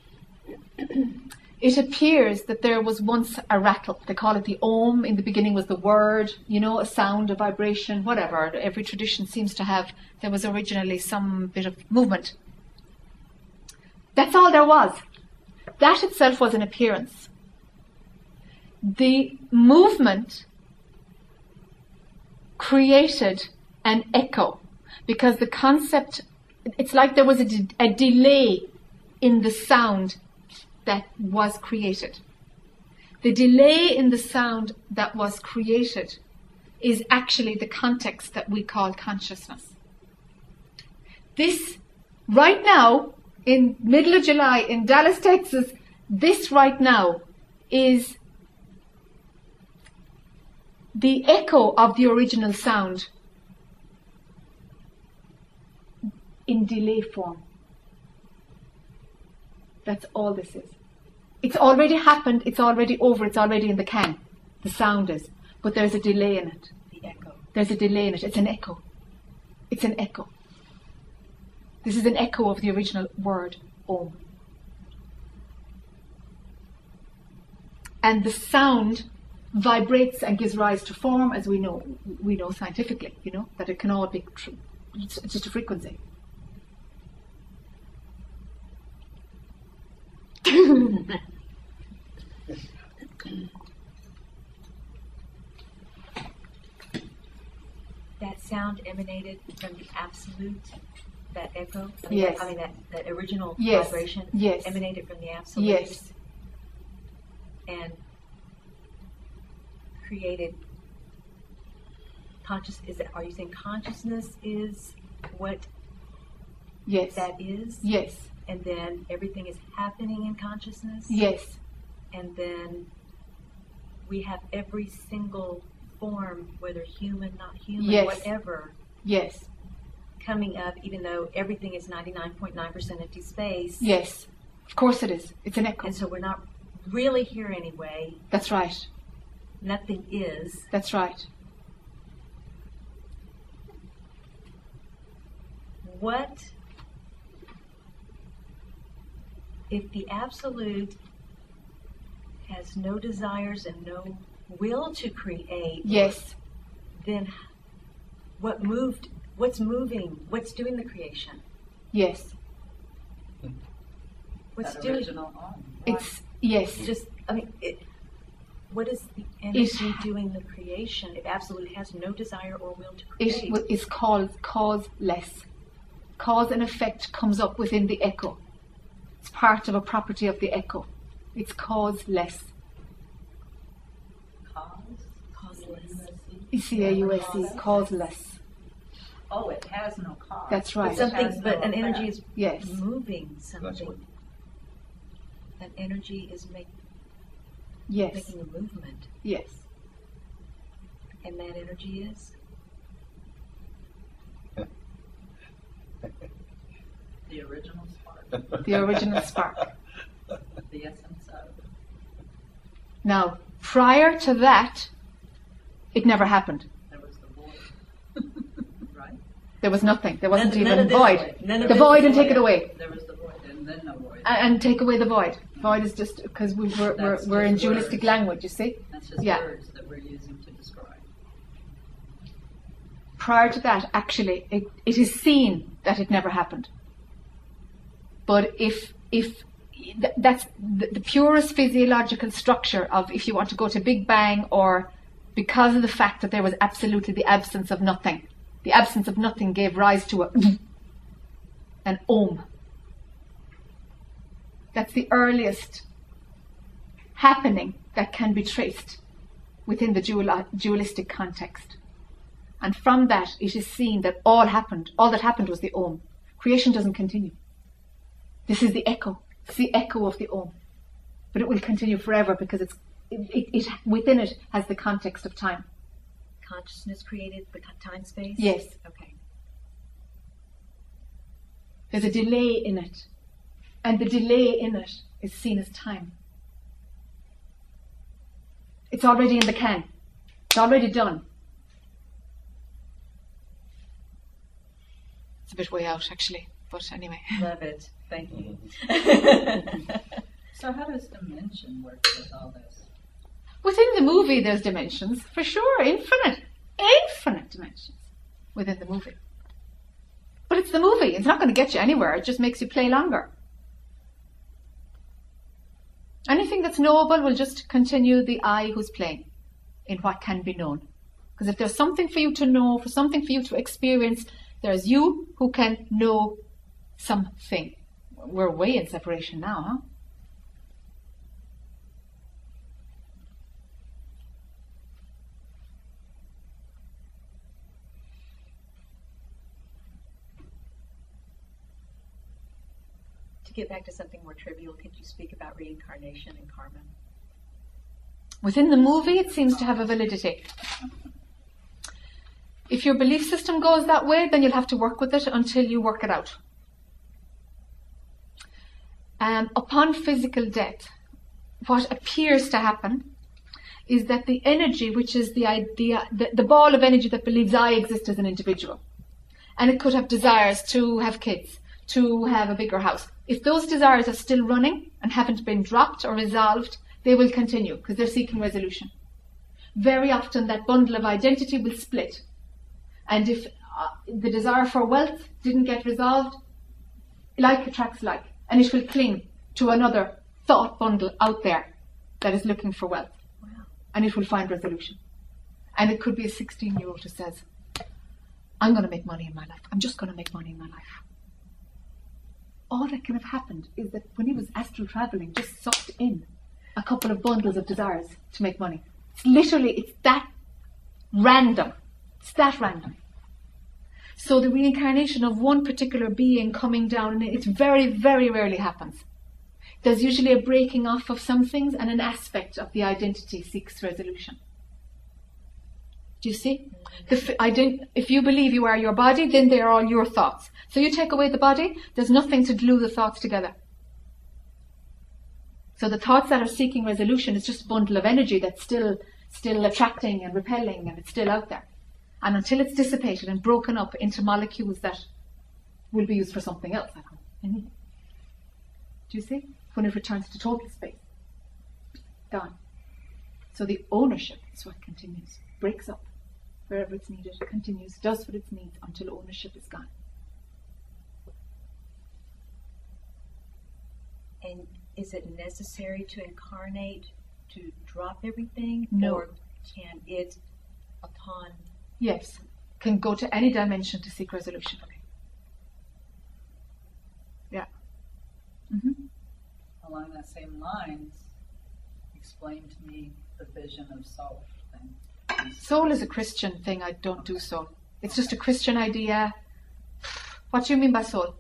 It appears that there was once a rattle. They call it the Om. In the beginning was the word, you know, a sound, a vibration, whatever. Every tradition seems to have, there was originally some bit of movement. That's all there was. That itself was an appearance. The movement created an echo because the concept, it's like there was a, de- a delay in the sound that was created. The delay in the sound that was created is actually the context that we call consciousness. This, right now, in middle of July in Dallas, Texas, this right now is the echo of the original sound in delay form. That's all this is. It's already happened, it's already over, it's already in the can. The sound is. but there's a delay in it. The echo. There's a delay in it. It's an echo. It's an echo. This is an echo of the original word, Om. And the sound vibrates and gives rise to form, as we know, we know scientifically, you know, that it can all be, tr- it's just a frequency. That sound emanated from the absolute, that echo? I mean, Yes. I mean, that, that original Yes. vibration Yes. emanated from the absolute. Yes. And created conscious, is it, are you saying consciousness is what Yes. that is? Yes. And then everything is happening in consciousness? Yes. And then we have every single form, whether human, not human, Yes. whatever, Yes. coming up, even though everything is ninety-nine point nine percent empty space. Yes. Of course it is. It's an echo. And so we're not really here anyway. That's right. Nothing is. That's right. What if the absolute has no desires and no will to create? Yes. Then what moved, what's moving, what's doing the creation? Yes. What's That doing original Om. It's, yes. just, I mean, it, what is the energy doing the creation if absolute has no desire or will to create? It w- is called causeless. Cause and effect comes up within the echo. It's part of a property of the echo. It's causeless. Cause? Causeless. C A U S E, causeless. Oh, it has no cause. That's right. It But something, has but no an effect. energy is Yes. moving That's something. what, An energy is make, Yes. making a movement, Yes. and that energy is The original spark. The original spark. The essence of. Now, prior to that, it never happened. There was the void. Right? There was nothing. There wasn't None- none even of this void. void. None of The this void and void. take it away. There was the void and then no void. A- And take away the void. Void is just because we, we're, we're, That's we're in just dualistic words. language, you see? That's just Yeah. words that we're using to describe. Prior to that, actually, it, it is seen that it never happened. But if if th- that's the, the purest physiological structure of if you want to go to Big Bang, or because of the fact that there was absolutely the absence of nothing, the absence of nothing gave rise to a an Om. That's the earliest happening that can be traced within the dual, dualistic context. And from that, it is seen that all happened. All that happened was the Om. Creation doesn't continue. This is the echo. It's the echo of the Om. But it will continue forever because it's it, it, it within it has the context of time. consciousness created the time space. Yes. Okay. There's a delay in it. And the delay in it is seen as time. It's already in the can. It's already done. It's a bit way out, actually. But anyway. Love it. Thank you. So how does dimension work with all this? Within the movie, there's dimensions. For sure. Infinite. Infinite dimensions within the movie. But it's the movie. It's not going to get you anywhere. It just makes you play longer. Anything that's knowable will just continue the I who's playing in what can be known. Because if there's something for you to know, for something for you to experience, there's you who can know something. We're way in separation now, huh? To get back to something more trivial, could you speak about reincarnation and karma? Within the movie, it seems to have a validity. If your belief system goes that way, then you'll have to work with it until you work it out. Um, upon physical death, what appears to happen is that the energy, which is the idea, the, the ball of energy that believes I exist as an individual, and it could have desires to have kids, to have a bigger house. If those desires are still running and haven't been dropped or resolved, they will continue because they're seeking resolution. Very often that bundle of identity will split. And if uh, the desire for wealth didn't get resolved, like attracts like, and it will cling to another thought bundle out there that is looking for wealth. Wow. And it will find resolution. And it could be a sixteen-year-old who says, I'm going to make money in my life. I'm just going to make money in my life. All that can have happened is that when he was astral traveling, just sucked in a couple of bundles of desires to make money. It's literally, it's that random. It's that random. So the reincarnation of one particular being coming down, and it very, very rarely happens. There's usually a breaking off of some things, and an aspect of the identity seeks resolution. Do you see? The f- ident- if you believe you are your body, then they are all your thoughts. So you take away the body, there's nothing to glue the thoughts together. So the thoughts that are seeking resolution is just a bundle of energy that's still still attracting and repelling, and it's still out there. And until it's dissipated and broken up into molecules that will be used for something else, I don't know. Do you see? When it returns to total space. Gone. So the ownership is what continues. Breaks up. Wherever it's needed, continues, does what it needs until ownership is gone. And is it necessary to incarnate to drop everything? No. Or can it, upon... Yes. Can go to any dimension to seek resolution. Yeah. Mm-hmm. Along that same lines, explain to me the vision of soul thing. Soul is a Christian thing. I don't do soul. It's just a Christian idea. What do you mean by soul?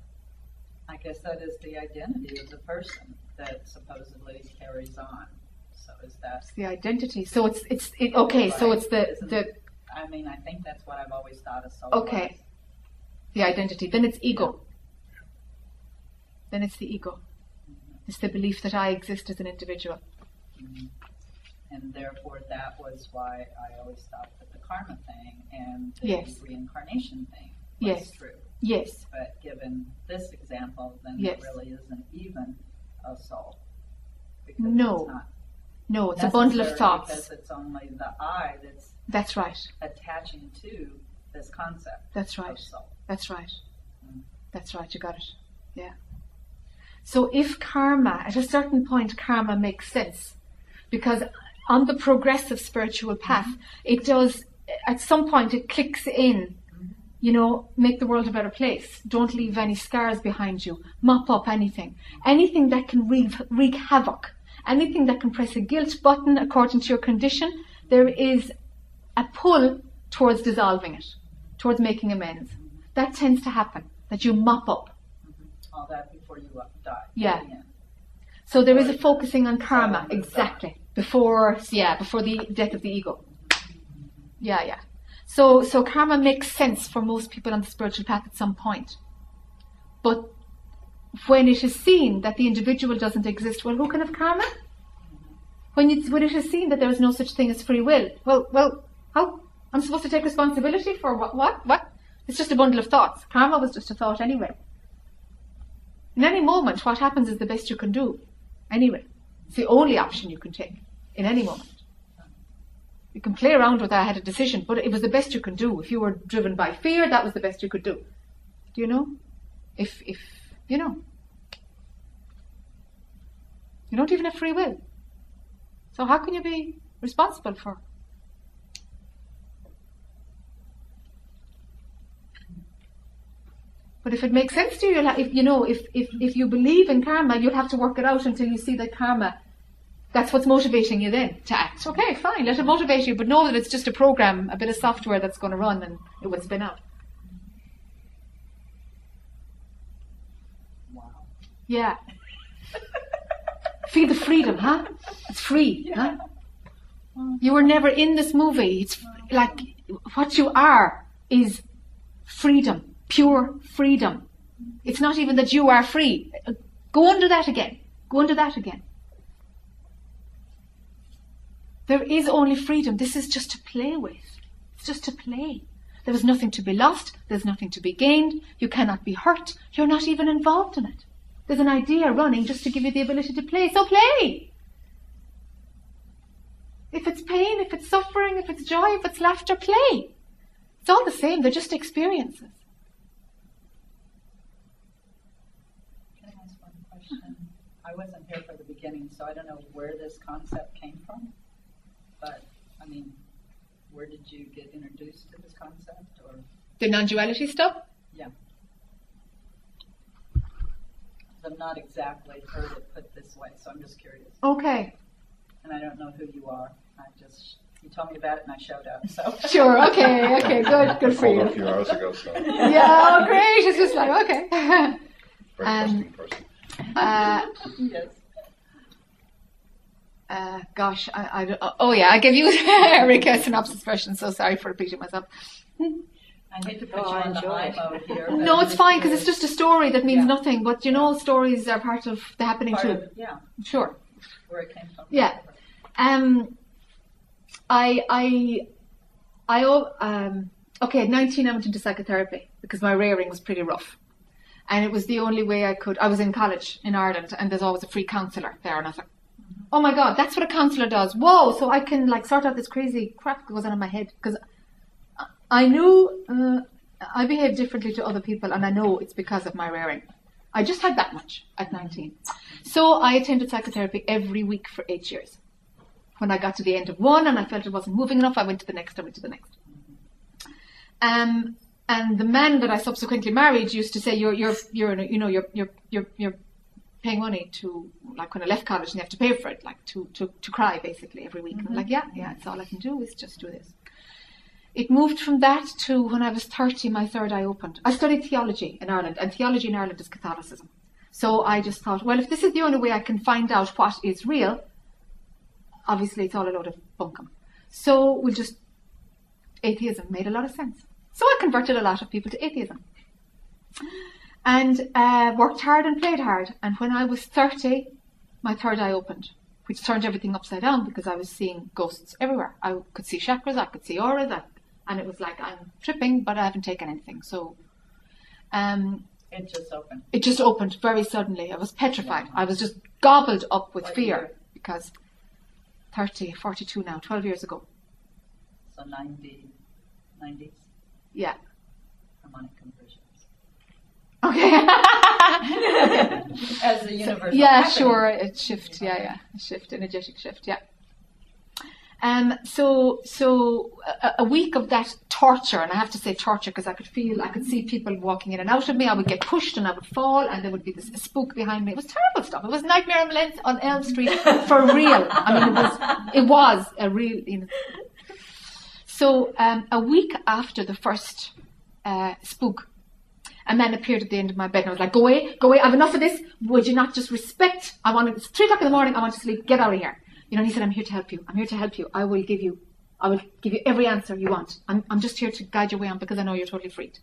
I guess that is the identity of the person that supposedly carries on. So is that It's the identity. So it's it's it, okay. So right? it's the Isn't the it- I mean, I think that's what I've always thought of soul. okay. was. The identity. Then it's ego. Then it's the ego. It's the belief that I exist as an individual. Mhm. And therefore, that was why I always thought that the karma thing and the Yes. reincarnation thing was Yes. true. Yes. But given this example, then Yes. it really isn't even a soul. Because No. it's not No, it's a bundle of necessary thoughts. Because it's only the I that's That's right. attaching to this concept That's right. of soul. That's right. Mm. That's right. You got it. Yeah. So if karma, at a certain point, karma makes sense, because on the progressive spiritual path, it does, at some point, it clicks in, you know, make the world a better place. Don't leave any scars behind you. Mop up anything. Anything that can wreak, wreak havoc. Anything that can press a guilt button according to your condition, there is a pull towards dissolving it, towards making amends. That tends to happen, that you mop up. All that before you uh, die. Yeah. In the end. So there is a focusing on karma, Solid move exactly, before, yeah, before the death of the ego. Yeah, yeah. So, so karma makes sense for most people on the spiritual path at some point. But when it is seen that the individual doesn't exist, well, who can have karma? When, it's, when it is seen that there is no such thing as free will, well, well, how? I'm supposed to take responsibility for what? What? What? It's just a bundle of thoughts. Karma was just a thought anyway. In any moment, what happens is the best you can do. Anyway, it's the only option you can take in any moment. You can play around with I had a decision, but it was the best you can do. If you were driven by fear, that was the best you could do. Do you know? If, if, you know. You don't even have free will. So how can you be responsible for? But if it makes sense to you, you'll ha- if you know, if, if, if you believe in karma, you'll have to work it out until you see that karma, that's what's motivating you then to act. Okay, fine, let it motivate you, but know that it's just a program, a bit of software that's going to run and it will spin out. Wow. Yeah. Feel the freedom, huh? It's free, huh? You were never in this movie. It's like what you are is freedom. Pure freedom. It's not even that you are free. Go under that again. Go under that again. There is only freedom. This is just to play with. It's just to play. There is nothing to be lost. There's nothing to be gained. You cannot be hurt. You're not even involved in it. There's an idea running just to give you the ability to play. So play. If it's pain, if it's suffering, if it's joy, if it's laughter, play. It's all the same. They're just experiences. Can I ask one question? I wasn't here for the beginning, so I don't know where this concept came from. But, I mean, where did you get introduced to this concept? Or The non-duality stuff? yeah. I've not exactly heard it put this way, so I'm just curious. Okay. And I don't know who you are. I just, you told me about it and I showed up, so. Sure, okay, okay, good, good for Called you. a few hours ago, so Yeah, oh great, it's just like, okay. very Um, trusting person. uh, Yes. uh, gosh, I, I don't, oh yeah, I gave you Erica a synopsis version, so sorry for repeating myself. I hate to put Oh, you I on the enjoy high it. mode here. No, but it's fine, because it's just a story that means Yeah. nothing, but you know, stories are part of the happening part too. of, yeah, Sure. where it came from. Yeah. Um, I, I, I, o- um, okay, at nineteen I went into psychotherapy because my rearing was pretty rough. And it was the only way I could, I was in college in Ireland and there's always a free counsellor there and I was like, oh my God, that's what a counsellor does. Whoa, so I can like sort out this crazy crap that goes on in my head because I knew, uh, I behave differently to other people and I know it's because of my rearing. I just had that much at nineteen. So I attended psychotherapy every week for eight years. When I got to the end of one and I felt it wasn't moving enough, I went to the next, I went to the next. Um, and the man that I subsequently married used to say, "You're, you're, you're, in a, you know, you're, you're, you're, you're paying money to, like, when I left college, and you have to pay for it, like, to, to, to cry basically every week." And I'm like, "Yeah, yeah, it's all I can do is just do this." It moved from that to when I was thirty, my third eye opened. I studied theology in Ireland, and theology in Ireland is Catholicism. So I just thought, well, if this is the only way I can find out what is real, obviously it's all a load of bunkum. So we'll just, atheism made a lot of sense. So I converted a lot of people to atheism. And uh, worked hard and played hard. And when I was thirty, my third eye opened, which turned everything upside down because I was seeing ghosts everywhere. I could see chakras, I could see auras, I, and it was like, I'm tripping, but I haven't taken anything. So um, It just opened. it just opened very suddenly. I was petrified. I was just gobbled up with What fear year? because thirty, forty-two now, twelve years ago. So ninety, nineties, Yeah. harmonic conversions. Okay. As the universe. Yeah, sure. It shift. Yeah, yeah. A shift, energetic shift. Yeah. Um. So, so a, a week of that torture, and I have to say torture because I could feel, I could see people walking in and out of me. I would get pushed and I would fall, and there would be this a spook behind me. It was terrible stuff. It was Nightmare on Elm, on Elm Street for real. I mean, it was, it was a real. You know. So, um, a week after the first uh, spook, a man appeared at the end of my bed and I was like, go away, go away, I have enough of this. Would you not just respect, I want to, it's three o'clock in the morning, I want to sleep, get out of here. You know, and he said, I'm here to help you. I'm here to help you. I will give you, I will give you every answer you want. I'm, I'm just here to guide your way on because I know you're totally freaked.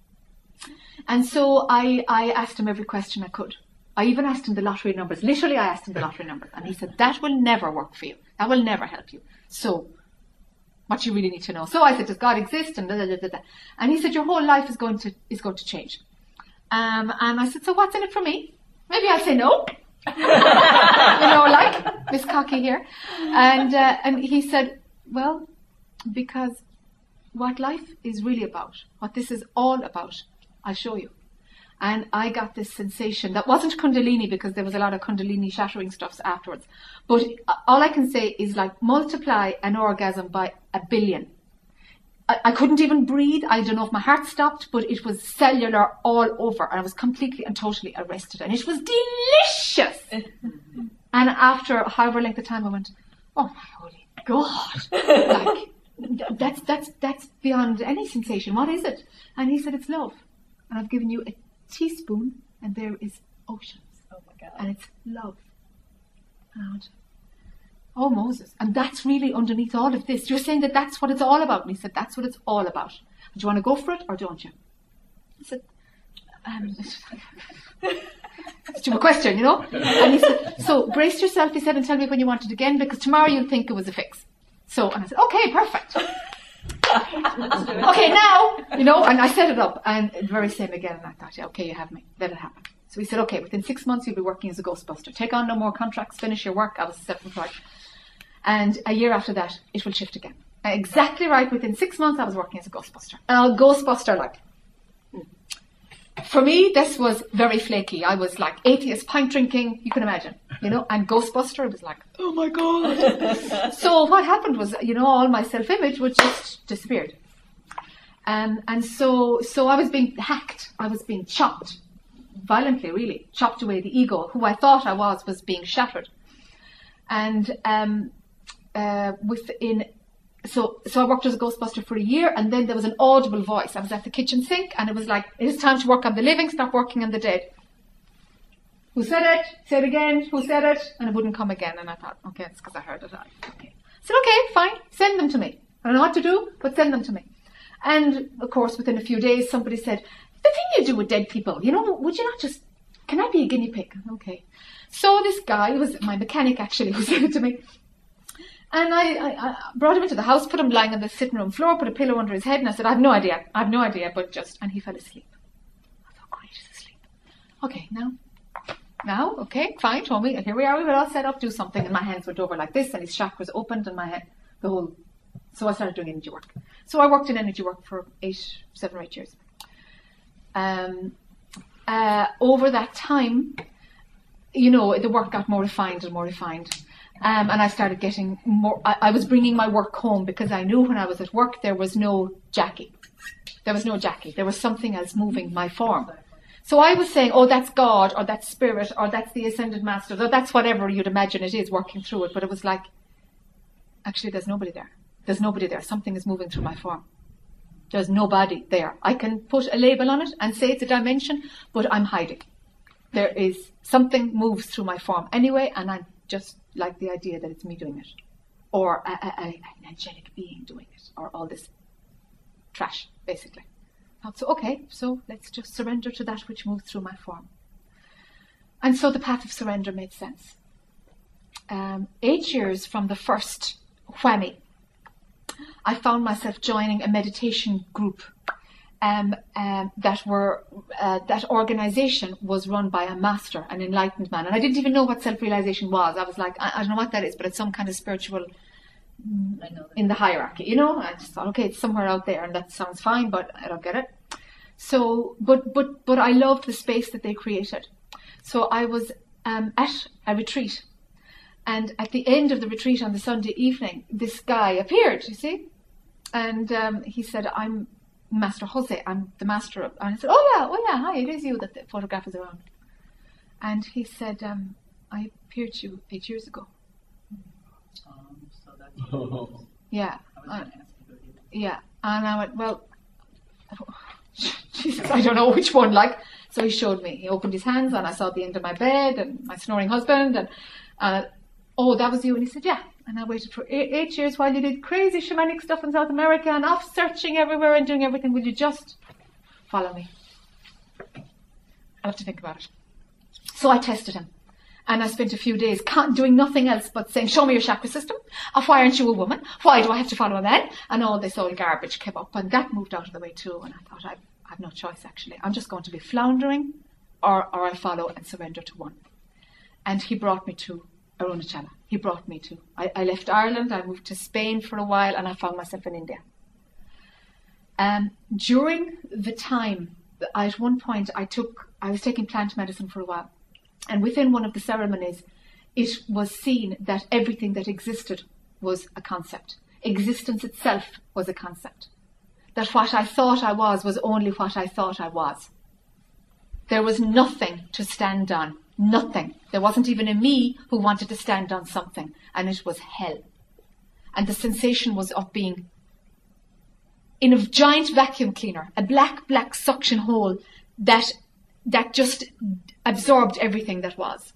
And so I, I asked him every question I could. I even asked him the lottery numbers. Literally, I asked him the lottery numbers. And he said, that will never work for you. That will never help you. So, what you really need to know. So I said, does God exist? And da, da, da, da, da. And he said, your whole life is going to is going to change. Um, and I said, so what's in it for me? Maybe I'll say no. You know, like Miss Cocky here. And uh, and he said, well, because what life is really about, what this is all about, I'll show you. And I got this sensation that wasn't Kundalini because there was a lot of Kundalini shattering stuffs afterwards. But all I can say is like multiply an orgasm by a billion. I, I couldn't even breathe. I don't know if my heart stopped, but it was cellular all over. And I was completely and totally arrested. And it was delicious. And after however length of time I went, oh my holy God. Like, that's, that's, that's beyond any sensation. What is it? And he said, it's love. And I've given you a teaspoon and there is oceans. Oh my God. And it's love. And I went, oh Moses. And that's really underneath all of this. You're saying that that's what it's all about. And he said, that's what it's all about. Do you want to go for it or don't you? I said, um, stupid question, you know? And he said, so brace yourself, he said, and tell me when you want it again because tomorrow you'll think it was a fix. So, and I said, okay, perfect. Okay, now, you know, and I set it up, and the very same again, and I thought, yeah, okay, you have me, let it happen. So he said, okay, within six months you'll be working as a Ghostbuster. Take on no more contracts, finish your work. I was self-employed. And a year after that, it will shift again. Exactly right, within six months I was working as a Ghostbuster. And a Ghostbuster, like, for me, this was very flaky. I was like atheist, pint drinking, you can imagine, you know, and Ghostbuster, it was like, oh my God. So what happened was, you know, all my self-image was just disappeared. Um, and so, so I was being hacked. I was being chopped, violently, really, chopped away. The ego, who I thought I was, was being shattered. And um, uh, within... So, so I worked as a Ghostbuster for a year, and then there was an audible voice. I was at the kitchen sink, and it was like, it is time to work on the living, stop working on the dead. Who said it? Say it again. Who said it? And it wouldn't come again. And I thought, okay, it's because I heard it. Okay. I said, okay, fine, send them to me. I don't know what to do, but send them to me. And, of course, within a few days, somebody said, the thing you do with dead people, you know, would you not just, can I be a guinea pig? Okay. So this guy, it was my mechanic actually, who said it to me. And I, I, I brought him into the house, put him lying on the sitting room floor, put a pillow under his head, and I said, I have no idea, I have no idea, but just, and he fell asleep. I thought, great, he's asleep. Okay, now, now, okay, fine, told me, here we are, we were all set up, do something, and my hands went over like this, and his chakras opened, and my head, the whole, so I started doing energy work. So I worked in energy work for eight, seven or eight years. Um, uh, over that time, you know, the work got more refined and more refined. Um, and I started getting more, I, I was bringing my work home because I knew when I was at work there was no Jackie. There was no Jackie. There was something else moving my form. So I was saying, oh, that's God, or that's Spirit, or that's the Ascended Masters, or that's whatever you'd imagine it is working through it. But it was like, actually there's nobody there. There's nobody there. Something is moving through my form. There's nobody there. I can put a label on it and say it's a dimension, but I'm hiding. There is something moves through my form anyway, and I'm just like the idea that it's me doing it, or a, a, a, an angelic being doing it, or all this trash, basically. So, okay, so let's just surrender to that which moves through my form. And so the path of surrender made sense. Um, eight years from the first whammy, I found myself joining a meditation group. Um, um, that were uh, that organization was run by a master, an enlightened man, and I didn't even know what self-realization was. I was like, I, I don't know what that is, but it's some kind of spiritual I know in the hierarchy, you know. I just thought, okay, it's somewhere out there, and that sounds fine, but I don't get it. So, but but but I loved the space that they created. So I was um, at a retreat, and at the end of the retreat on the Sunday evening, this guy appeared. You see, and um, he said, "I'm Master Jose, I'm the master of," and I said, oh yeah, oh yeah, hi, it is you that the photograph is around. And he said, um, I appeared to you eight years ago. Um, so that's oh. Yeah. I was uh, going to ask you. Yeah. And I went, well, Jesus, I don't know which one, like. So he showed me, he opened his hands, and I saw the end of my bed, and my snoring husband, and, uh, oh, that was you? And he said, yeah. And I waited for eight, eight years while you did crazy shamanic stuff in South America and off searching everywhere and doing everything. Will you just follow me? I'll have to think about it. So I tested him. And I spent a few days doing nothing else but saying, show me your chakra system. Oh, why aren't you a woman? Why do I have to follow a man? And all this old garbage came up. And that moved out of the way too. And I thought, I have no choice, actually. I'm just going to be floundering, or, or I follow and surrender to one. And he brought me to Arunachala. He brought me to. I, I left Ireland, I moved to Spain for a while, and I found myself in India. Um, during the time, I, at one point, I took, I was taking plant medicine for a while, and within one of the ceremonies, it was seen that everything that existed was a concept. Existence itself was a concept. That what I thought I was was only what I thought I was. There was nothing to stand on. Nothing. There wasn't even a me who wanted to stand on something, and it was hell. And the sensation was of being in a giant vacuum cleaner, a black, black suction hole that that just absorbed everything that was.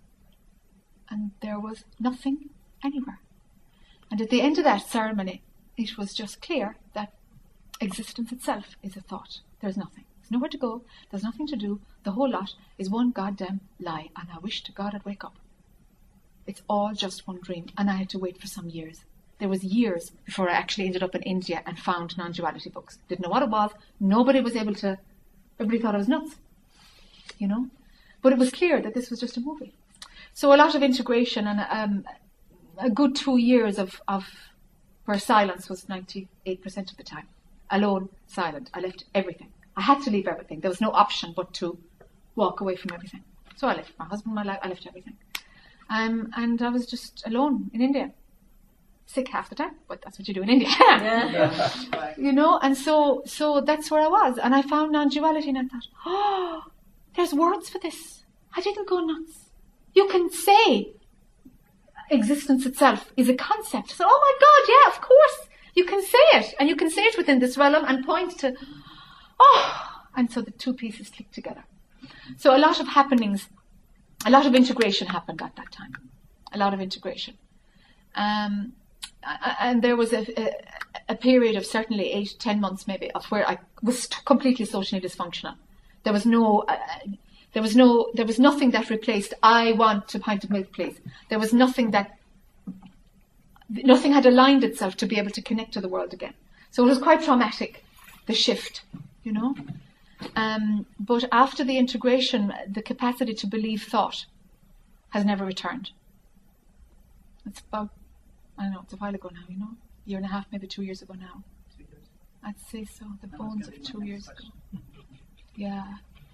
And there was nothing anywhere. And at the end of that ceremony, it was just clear that existence itself is a thought. There's nothing. There's nowhere to go. There's nothing to do. The whole lot is one goddamn lie. And I wish to God I'd wake up. It's all just one dream. And I had to wait for some years. There was years before I actually ended up in India and found non-duality books. Didn't know what it was. Nobody was able to, everybody thought I was nuts, you know. But it was clear that this was just a movie. So a lot of integration and um, a good two years of, of where silence was ninety-eight percent of the time. Alone, silent. I left everything. I had to leave everything. There was no option but to walk away from everything. So I left my husband, my life, I left everything. Um, and I was just alone in India. Sick half the time, but that's what you do in India. Yeah. Right. You know, and so so that's where I was. And I found non-duality and I thought, oh, there's words for this. I didn't go nuts. You can say existence itself is a concept. So, oh my God, yeah, of course. You can say it. And you can say it within this realm and point to, oh. And so the two pieces click together. So a lot of happenings, a lot of integration happened at that time. A lot of integration. Um, and there was a, a, a period of certainly eight, ten months maybe of where I was completely socially dysfunctional. There was no, uh, there was no, there was nothing that replaced, I want a pint of milk, please. There was nothing that, nothing had aligned itself to be able to connect to the world again. So it was quite traumatic, the shift, you know. Um, but after the integration, the capacity to believe thought has never returned. It's about, I don't know, it's a while ago now, you know, a year and a half, maybe two years ago now. Two years. I'd say so, the That was bones gonna of be two my years next ago. question. Yeah.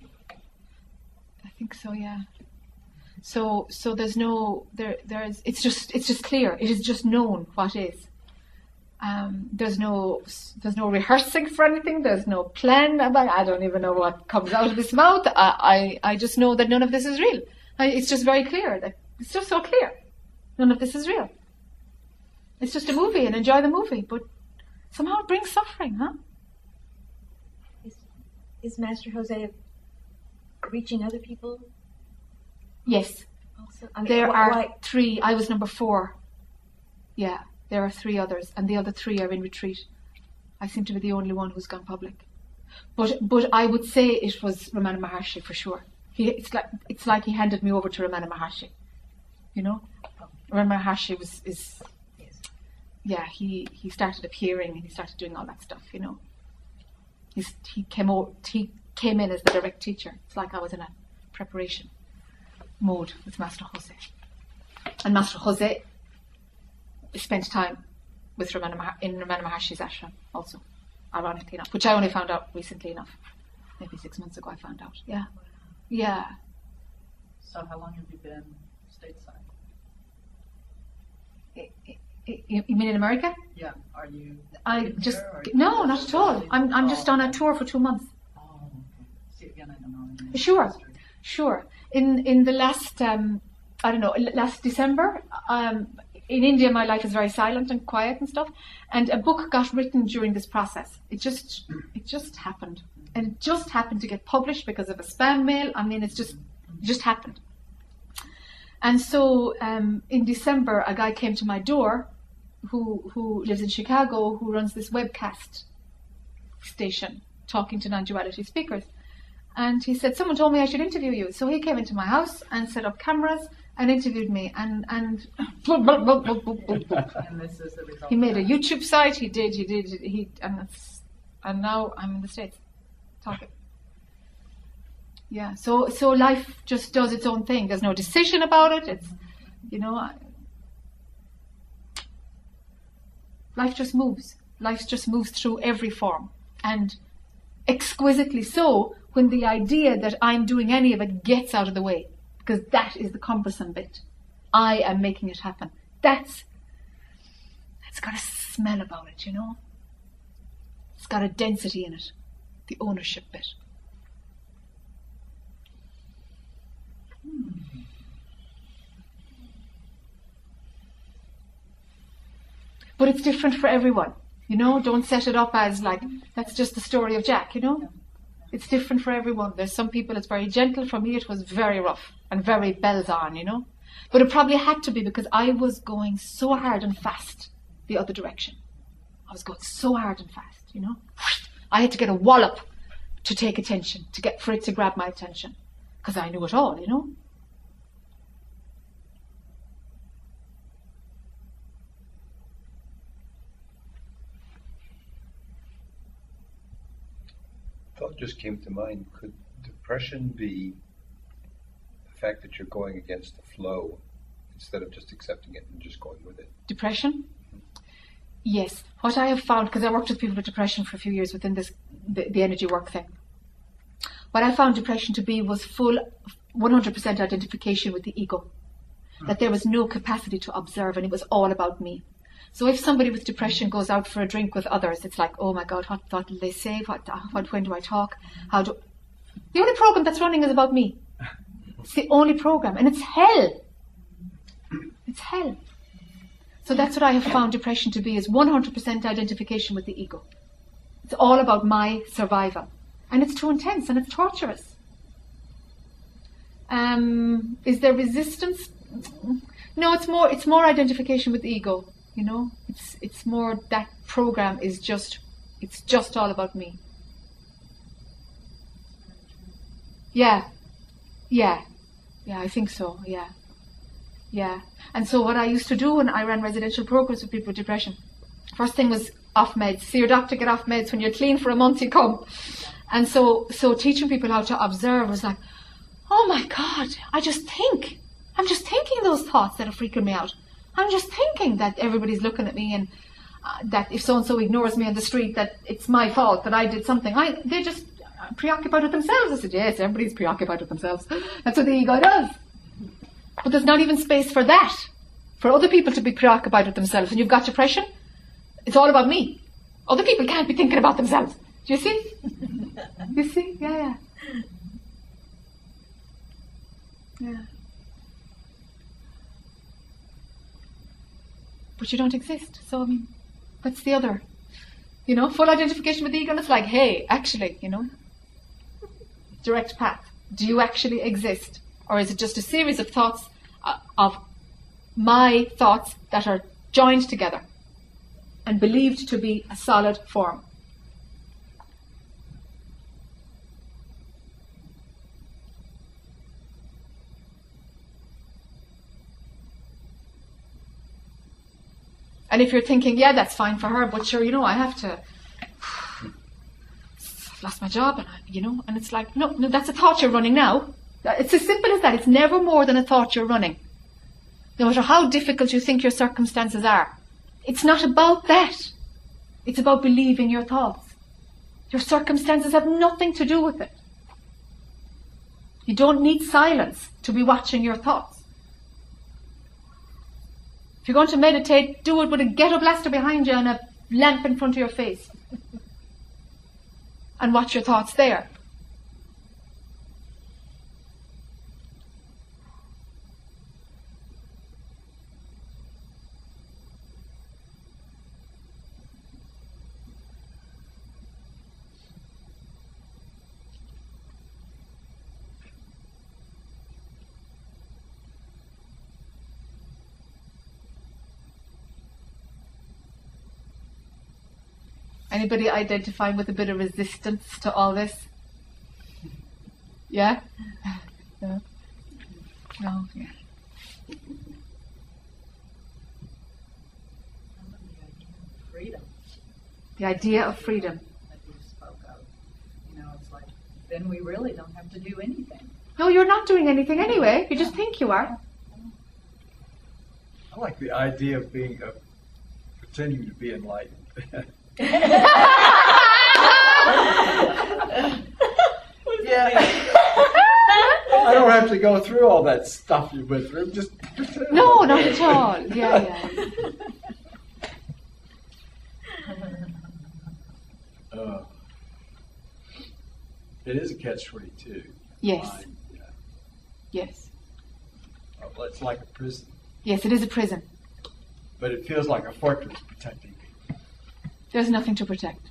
I think so, yeah. So, so there's no, there, there's, it's just, it's just clear. It is just known what is. Um, there's no, there's no rehearsing for anything. There's no plan. I don't even know what comes out of his mouth. I, I, I just know that none of this is real. I, it's just very clear. That it's just so clear. None of this is real. It's just a movie, and enjoy the movie. But somehow it brings suffering, huh? Is, is Master Jose reaching other people Yes. also? I mean, There wh- are why- three. I was number four. Yeah, there are three others, and the other three are in retreat. I seem to be the only one who's gone public. But but I would say it was Ramana Maharshi for sure. He it's like it's like he handed me over to Ramana Maharshi. You know, Ramana Maharshi was is yeah he he started appearing and he started doing all that stuff. You know, he's he came out he came in as the direct teacher. It's like I was in a preparation mode with Master Jose. And Master Jose spent time with Ramana Mahar- in Ramana Maharshi's ashram also, ironically enough, which I only found out recently enough. Maybe six months ago I found out. Yeah. Yeah. So how long have you been stateside? I- I- You you mean in America? Yeah. Are you? I living just, here, or no, you not at all. I'm, I'm just Oh, on a okay. tour for two months. Oh, okay. See, again, I don't know. any Sure. history. Sure. In in the last, um, I don't know, l- last December, um, in India my life is very silent and quiet and stuff, and a book got written during this process. It just, it just happened. And it just happened to get published because of a spam mail. I mean, it's just, it just happened. And so um, in December, a guy came to my door who who lives in Chicago, who runs this webcast station talking to non-duality speakers. And he said, someone told me I should interview you. So he came into my house and set up cameras and interviewed me. And, and And this is the result. he made a of that. YouTube site. He did, he did, he, and, it's, and now I'm in the States talking. Yeah, so so life just does its own thing. There's no decision about it. It's, you know, I, life just moves. Life just moves through every form. And exquisitely so when the idea that I'm doing any of it gets out of the way. Because that is the cumbersome bit. I am making it happen. That's, it's got a smell about it, you know. It's got a density in it. The ownership bit. But it's different for everyone. You know, don't set it up as like, that's just the story of Jack, you know? It's different for everyone. There's some people it's very gentle. For me, it was very rough and very bells on, you know? But it probably had to be because I was going so hard and fast the other direction. I was going so hard and fast, you know? I had to get a wallop to take attention, to get for it to grab my attention. Because I knew it all, you know? thought just came to mind. Could depression be the fact that you're going against the flow instead of just accepting it and just going with it? Depression? Yes. What I have found, because I worked with people with depression for a few years within this the, the energy work thing, what I found depression to be was full one hundred percent identification with the ego. That there was no capacity to observe, and it was all about me. So if somebody with depression goes out for a drink with others, it's like, oh my God, what, what will they say? What, what, when do I talk? How do... The only program that's running is about me. It's the only program, and it's hell. It's hell. So that's what I have found depression to be, is one hundred percent identification with the ego. It's all about my survival. And it's too intense, and it's torturous. Um, is there resistance? No, it's more it's more identification with the ego, you know. It's it's more that program is just it's just all about me. Yeah. Yeah. Yeah, I think so, yeah. Yeah. And so what I used to do when I ran residential programs with people with depression, first thing was off meds. See your doctor, get off meds. When you're clean for a month, you come. And so so teaching people how to observe was like, oh my God, I just think. I'm just thinking those thoughts that are freaking me out. I'm just thinking that everybody's looking at me, and uh, that if so-and-so ignores me on the street, that it's my fault, that I did something. I, they're just preoccupied with themselves. I said, yes, everybody's preoccupied with themselves. That's what the ego does. But there's not even space for that, for other people to be preoccupied with themselves. And you've got depression, it's all about me. Other people can't be thinking about themselves. Do you see? You see? Yeah, yeah. Yeah. But you don't exist. So, I mean, that's the other. You know, full identification with the ego, and it's like, hey, actually, you know, direct path. Do you actually exist? Or is it just a series of thoughts, uh, of my thoughts that are joined together and believed to be a solid form? And if you're thinking, yeah, that's fine for her, but sure, you know, I have to, I've lost my job, and I, you know, and it's like, no, no, that's a thought you're running now. It's as simple as that. It's never more than a thought you're running. No matter how difficult you think your circumstances are, it's not about that. It's about believing your thoughts. Your circumstances have nothing to do with it. You don't need silence to be watching your thoughts. If you're going to meditate, do it with a ghetto blaster behind you and a lamp in front of your face. And watch your thoughts there. Anybody identifying with a bit of resistance to all this? Yeah? No? No? Yeah. Freedom The idea of freedom. that you spoke of. You know, it's like, then we really don't have to do anything. No, you're not doing anything anyway. You just think you are. I like the idea of being, of pretending to be enlightened. Yeah. I don't have to go through all that stuff you went through. Just pretend. No, not at all. Yeah, yeah. Uh, it is a catch twenty-two. Yes. Mind, yeah. Yes. Uh, well, it's like a prison, Yes, it is a prison. but it feels like a fortress protecting me. There's nothing to protect.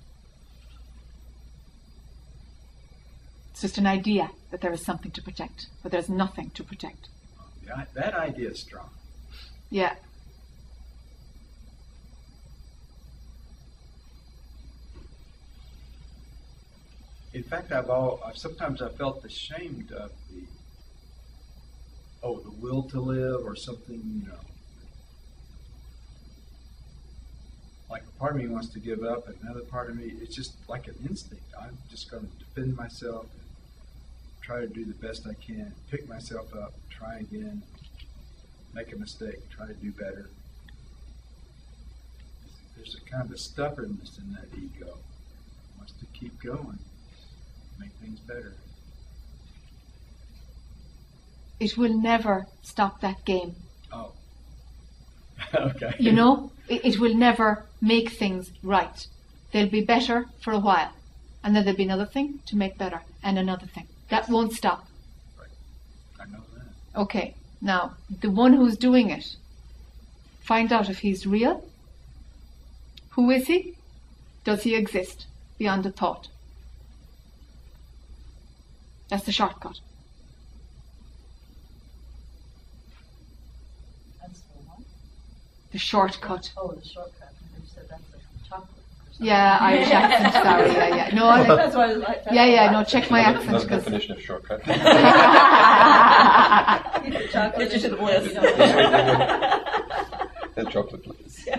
It's just an idea that there is something to protect, but there's nothing to protect. Yeah, that idea is strong. Yeah. In fact, I've all, I've, sometimes I felt ashamed of the, oh, the will to live or something, you know. like a part of me wants to give up, and another part of me, it's just like an instinct. I'm just going to defend myself, and try to do the best I can, pick myself up, try again, make a mistake, try to do better. There's a kind of stubbornness in that ego. It wants to keep going, make things better. It will never stop that game. Oh. Okay. You know, it, it will never make things right. They'll be better for a while, and then there'll be another thing to make better, and another thing. That won't stop. Right. I know that. Okay. Now, the one who's doing it, find out if he's real. Who is he? Does he exist beyond a thought? That's the shortcut. That's the one. The shortcut. Oh, the shortcut. You said that's the chocolate. or something. Yeah, Irish accent. Sorry. Yeah, yeah. No, I, That's why I was like. yeah, yeah. No, check my Another, accent. another 'cause- definition of shortcut. Chocolate Get you to the bliss. And chocolate, please.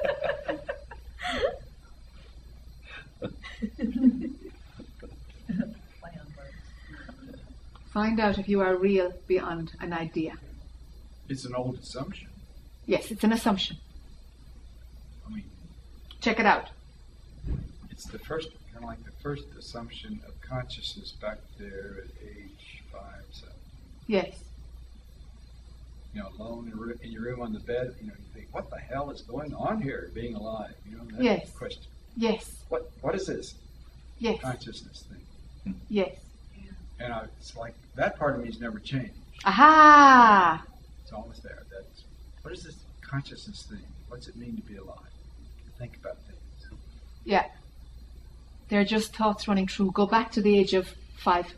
Play on words. Find out if you are real beyond an idea. It's an old assumption. Yes, it's an assumption. I mean, Check it out. it's the first, kind of like the first assumption of consciousness back there at age five, seven. Yes. You know, alone in, ro- in your room on the bed, you know, you think, what the hell is going on here, being alive? You know, that's Yes. the question. Yes. What, what is this Yes. consciousness thing? Yes. And I, it's like, that part of me's never changed. Aha! It's always there. That's, what is this consciousness thing? What's it mean to be alive? To think about things. Yeah. They're just thoughts running through. Go back to the age of five.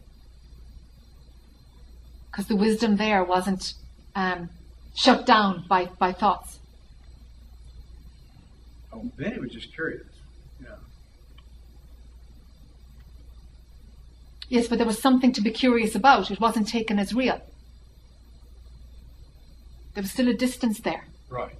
Because the wisdom there wasn't um, shut down by, by thoughts. Oh, then it was just curious. Yeah. Yes, but there was something to be curious about. It wasn't taken as real. There was still a distance there. Right.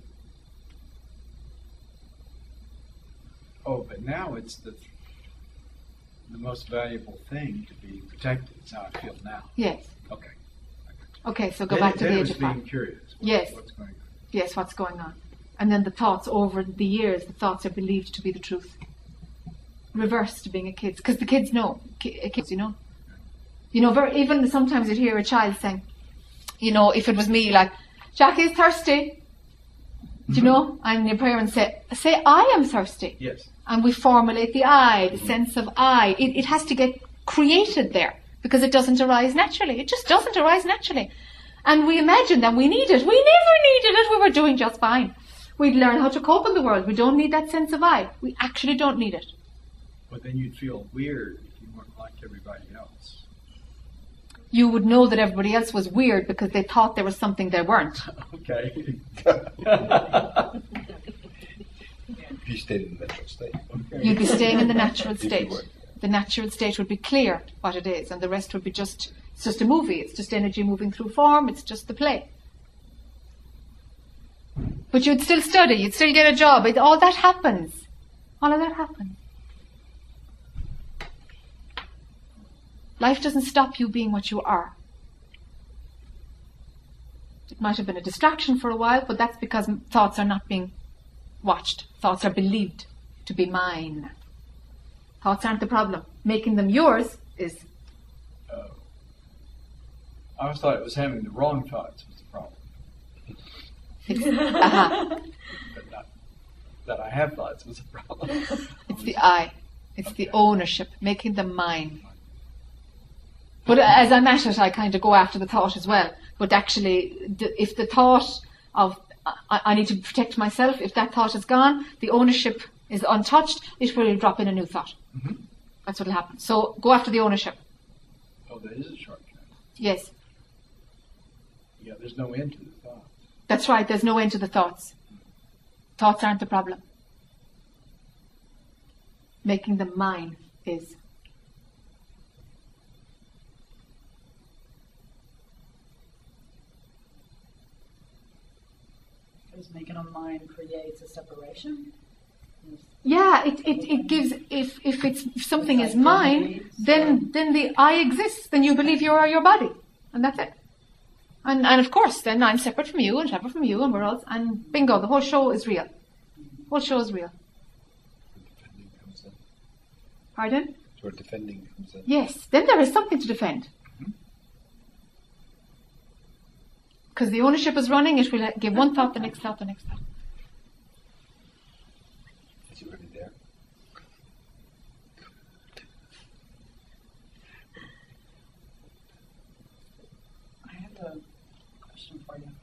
Oh, but now it's the the most valuable thing to be protected. It's how I feel now. Yes. Okay. Okay, so go Then- back to then the it age was of five. being curious. What- Yes. What's going on? Yes, what's going on. And then the thoughts over the years, the thoughts are believed to be the truth. Reverse to being a kid. Because the kids know. Ki- Kids, you know. You know, very, even sometimes you'd hear a child saying, you know, if it was me, like, Jackie's thirsty. Do you know? And your parents say, say, I am thirsty. Yes. And we formulate the I, the sense of I. It, it has to get created there because it doesn't arise naturally. It just doesn't arise naturally. And we imagine that we need it. We never needed it. We were doing just fine. We'd learn how to cope in the world. We don't need that sense of I. We actually don't need it. But then you'd feel weird if you weren't like everybody else. You would know that everybody else was weird because they thought there was something they weren't. Okay. If you stayed in the natural state. You'd be staying in the natural If you state. would. The natural state would be clear what it is, and the rest would be just, it's just a movie. It's just energy moving through form. It's just the play. But you'd still study. You'd still get a job. It, all that happens. All of that happens. Life doesn't stop you being what you are. It might have been a distraction for a while, but that's because m- thoughts are not being watched. Thoughts are believed to be mine. Thoughts aren't the problem. Making them yours is. Oh. I always thought it was having the wrong thoughts was the problem. It's, uh-huh. But not that I have thoughts was a problem. It's the I. It's the ownership, making them mine. But as I'm at it, I kind of go after the thought as well. But actually, the, if the thought of I, I need to protect myself, if that thought is gone, the ownership is untouched, it will drop in a new thought. Mm-hmm. That's what will happen. So go after the ownership. Oh, that is a shortcut. Yes, Yeah, there's no end to the thought. that's right. There's no end to the thoughts. Thoughts aren't the problem. Making them mine is. Because making a mind creates a separation. Yeah, it, it, it gives, if, if it's, if something It's is like mine, memories, then, then the I exists, then you believe you are your body. And that's it. And, and of course, then I'm separate from you and separate from you and we're all, and bingo, the whole show is real. The whole show is real. Defending comes in. Pardon? That's where defending comes in. Yes, then there is something to defend. Because the ownership is running, it will give one thought, the next thought, the next thought. Is it already there? I have a question for you.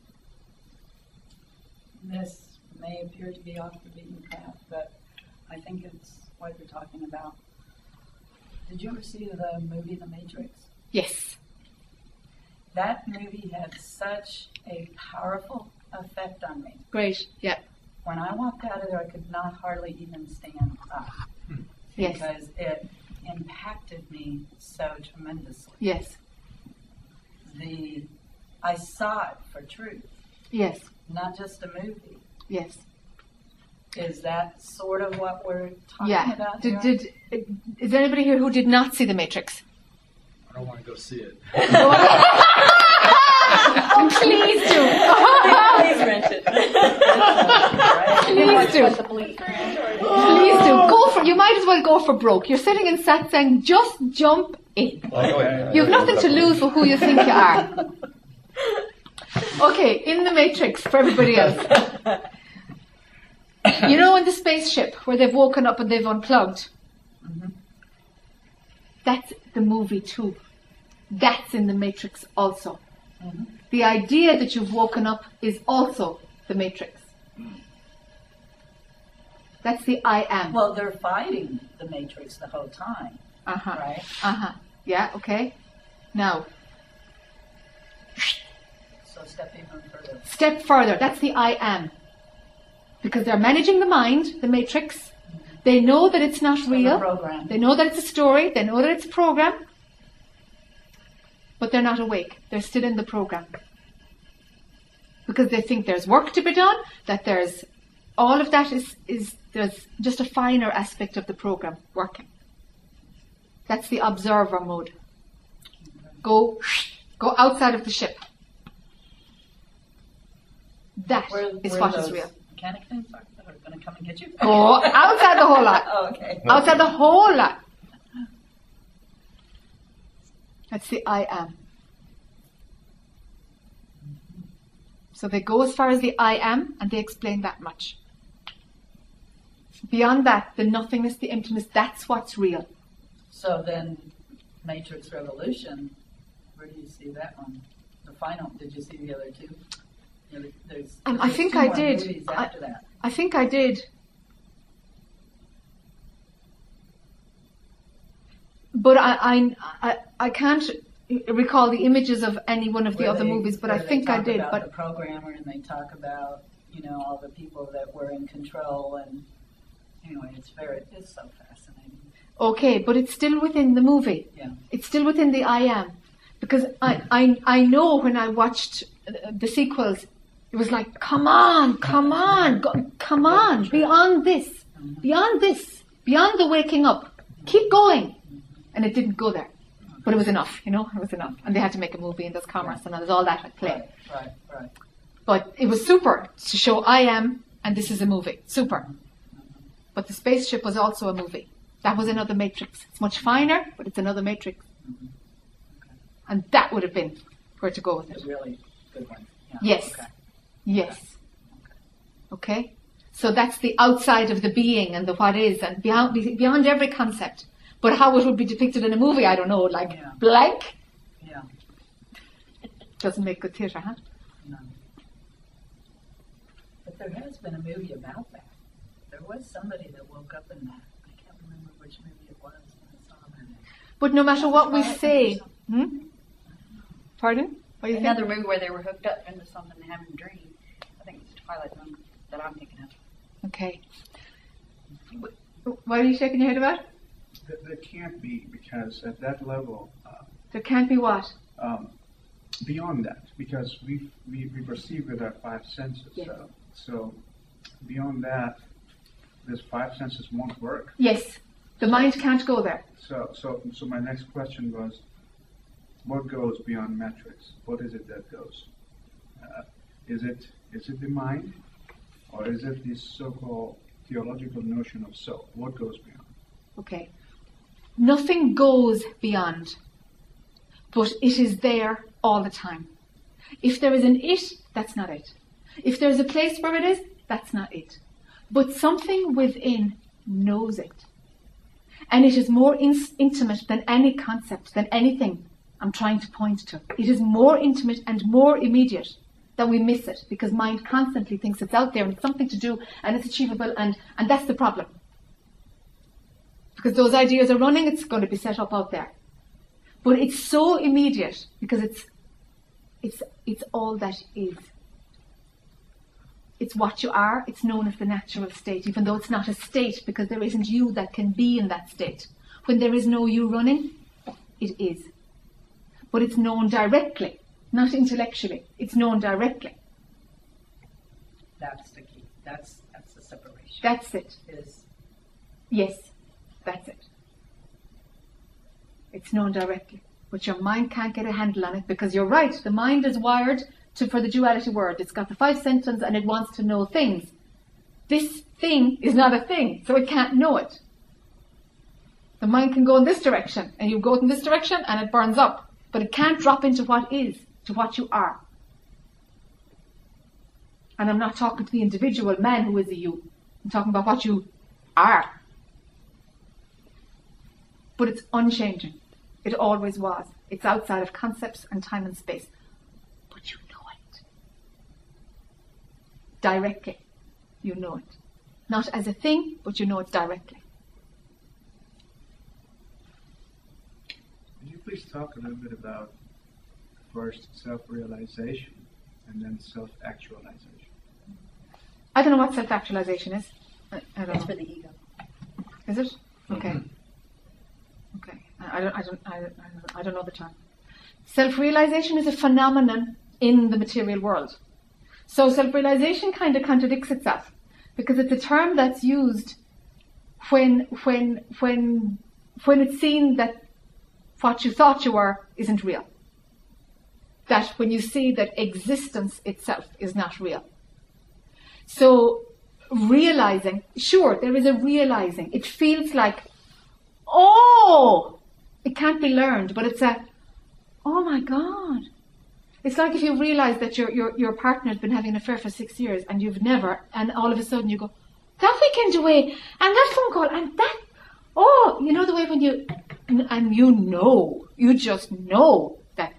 This may appear to be off the beaten path, but I think it's what you're talking about. Did you ever see the movie The Matrix? Yes. That movie had such a powerful effect on me. Great. Yeah. When I walked out of there, I could not hardly even stand up Yes. because it impacted me so tremendously. Yes. The I saw it for truth, Yes. not just a movie. Yes. Is that sort of what we're talking Yeah. about Did, here? did, is there anybody here who did not see The Matrix? I don't want to go see it. Oh, please do. Please rent it. Please do. Watch the bleep. Please do. Go for, you might as well go for broke. You're sitting in satsang, just jump in. I know it. You've nothing to lose for who you think you are. Okay, in The Matrix, for everybody else. You know in the spaceship where they've woken up and they've unplugged? That's the movie too. That's in The Matrix also. The idea that you've woken up is also The Matrix. That's the I am. Well, they're fighting the Matrix the whole time, Uh-huh. right? Uh-huh. Yeah, okay. Now, So step even further. step further. That's the I am. Because they're managing the mind, the Matrix. They know that it's not So the real. program. They know that it's a story. They know that it's a program. But they're not awake. They're still in the program. Because they think there's work to be done, that there's all of that is, is there's just a finer aspect of the program working. That's the observer mode. Go, go outside of the ship. That Where, is where what those is real. mechanic things are that are going to come and get you? Go outside the whole lot. Oh, okay. Outside the whole lot. That's the I am. So they go as far as the I am and they explain that much. Beyond that, the nothingness, the emptiness, that's what's real. So then, Matrix Revolution, where do you see that one? The final, did you see the other two? You know, there's, Um, I there's think two I more did. movies I- after that. I think I did. But I, I, I, I can't recall the images of any one of the Where other they- movies, but I where they think I talk did. about But the programmer, and they talk about, you know, all the people that were in control, and anyway, it's very, it's so fascinating. okay, but it's still within the movie. Yeah. It's still within the I am. Because I, I, I know when I watched uh, the sequels, it was like, come on, come on, go, come on, beyond this, beyond this, beyond the waking up. Keep going. And it didn't go there. But it was enough, you know, it was enough. And they had to make a movie and there's commerce and there's all that at play. Right, right, right. But it was super to show I am and this is a movie. Super. But the spaceship was also a movie. That was another Matrix. It's much finer, but it's another Matrix. And that would have been where to go with it. A really good one. Yeah. Yes. Okay. Yes. Okay? So that's the outside of the being and the what is and beyond, beyond every concept. But how it would be depicted in a movie, I don't know, like Yeah. blank. Yeah. Doesn't make good theatre, huh? No. But there has been a movie about that. There was somebody that woke up in that. I can't remember which movie it was when I saw that. But no matter what we Twilight say, or something. hmm? Pardon? What do you Another think? movie where they were hooked up into something and having a dream. I think it's the Twilight one that I'm thinking of. Okay. Wh- What are you shaking your head about? That, that can't be, because at that level, uh, There can't be what? um, beyond that, because we we we perceive with our five senses. Yes. So, so beyond that, these five senses won't work. Yes, the mind can't go there. So, so, so my next question was, what goes beyond metrics? What is it that goes? Uh, is it is it the mind, or is it this so-called theological notion of soul? What goes beyond? Okay. Nothing goes beyond, but it is there all the time. If there is an it, that's not it. If there's a place where it is, that's not it. But something within knows it. And it is more in- intimate than any concept, than anything I'm trying to point to. It is more intimate and more immediate that we miss it, because mind constantly thinks it's out there and it's something to do and it's achievable, and, and that's the problem. Because those ideas are running, it's going to be set up out there. But it's so immediate because it's it's it's all that is. It's what you are. It's known as the natural state, even though it's not a state, because there isn't you that can be in that state. When there is no you running, it is. But it's known directly, not intellectually. It's known directly. That's the key. That's that's the separation. That's it. Is Yes, that's it. It's known directly. But your mind can't get a handle on it, because you're right, the mind is wired to for the duality word. It's got the five senses and it wants to know things. This thing is not a thing, so it can't know it. The mind can go in this direction, and you go in this direction and it burns up. But it can't drop into what is, to what you are. And I'm not talking to the individual man who is a you. I'm talking about what you are. But it's unchanging. It always was. It's outside of concepts and time and space. But you know it. Directly. You know it. Not as a thing, but you know it directly. Could you please talk a little bit about first self-realization and then self-actualization? I don't know what self-actualization is. I, I don't It's know. for the ego. Is it? Okay. Okay. I, I don't. I don't. I, I don't. I don't know the term. Self-realization is a phenomenon in the material world. So self-realization kind of contradicts itself, because it's a term that's used when when when when it's seen that what you thought you were isn't real. That when you see that existence itself is not real. So realizing, sure, there is a realizing. It feels like, oh, it can't be learned, but it's a, oh my God. It's like if you realize that your, your, your partner's been having an affair for six years and you've never, and all of a sudden you go, that weekend away, and that phone call, and that, oh, you know the way when you, and you know, you just know that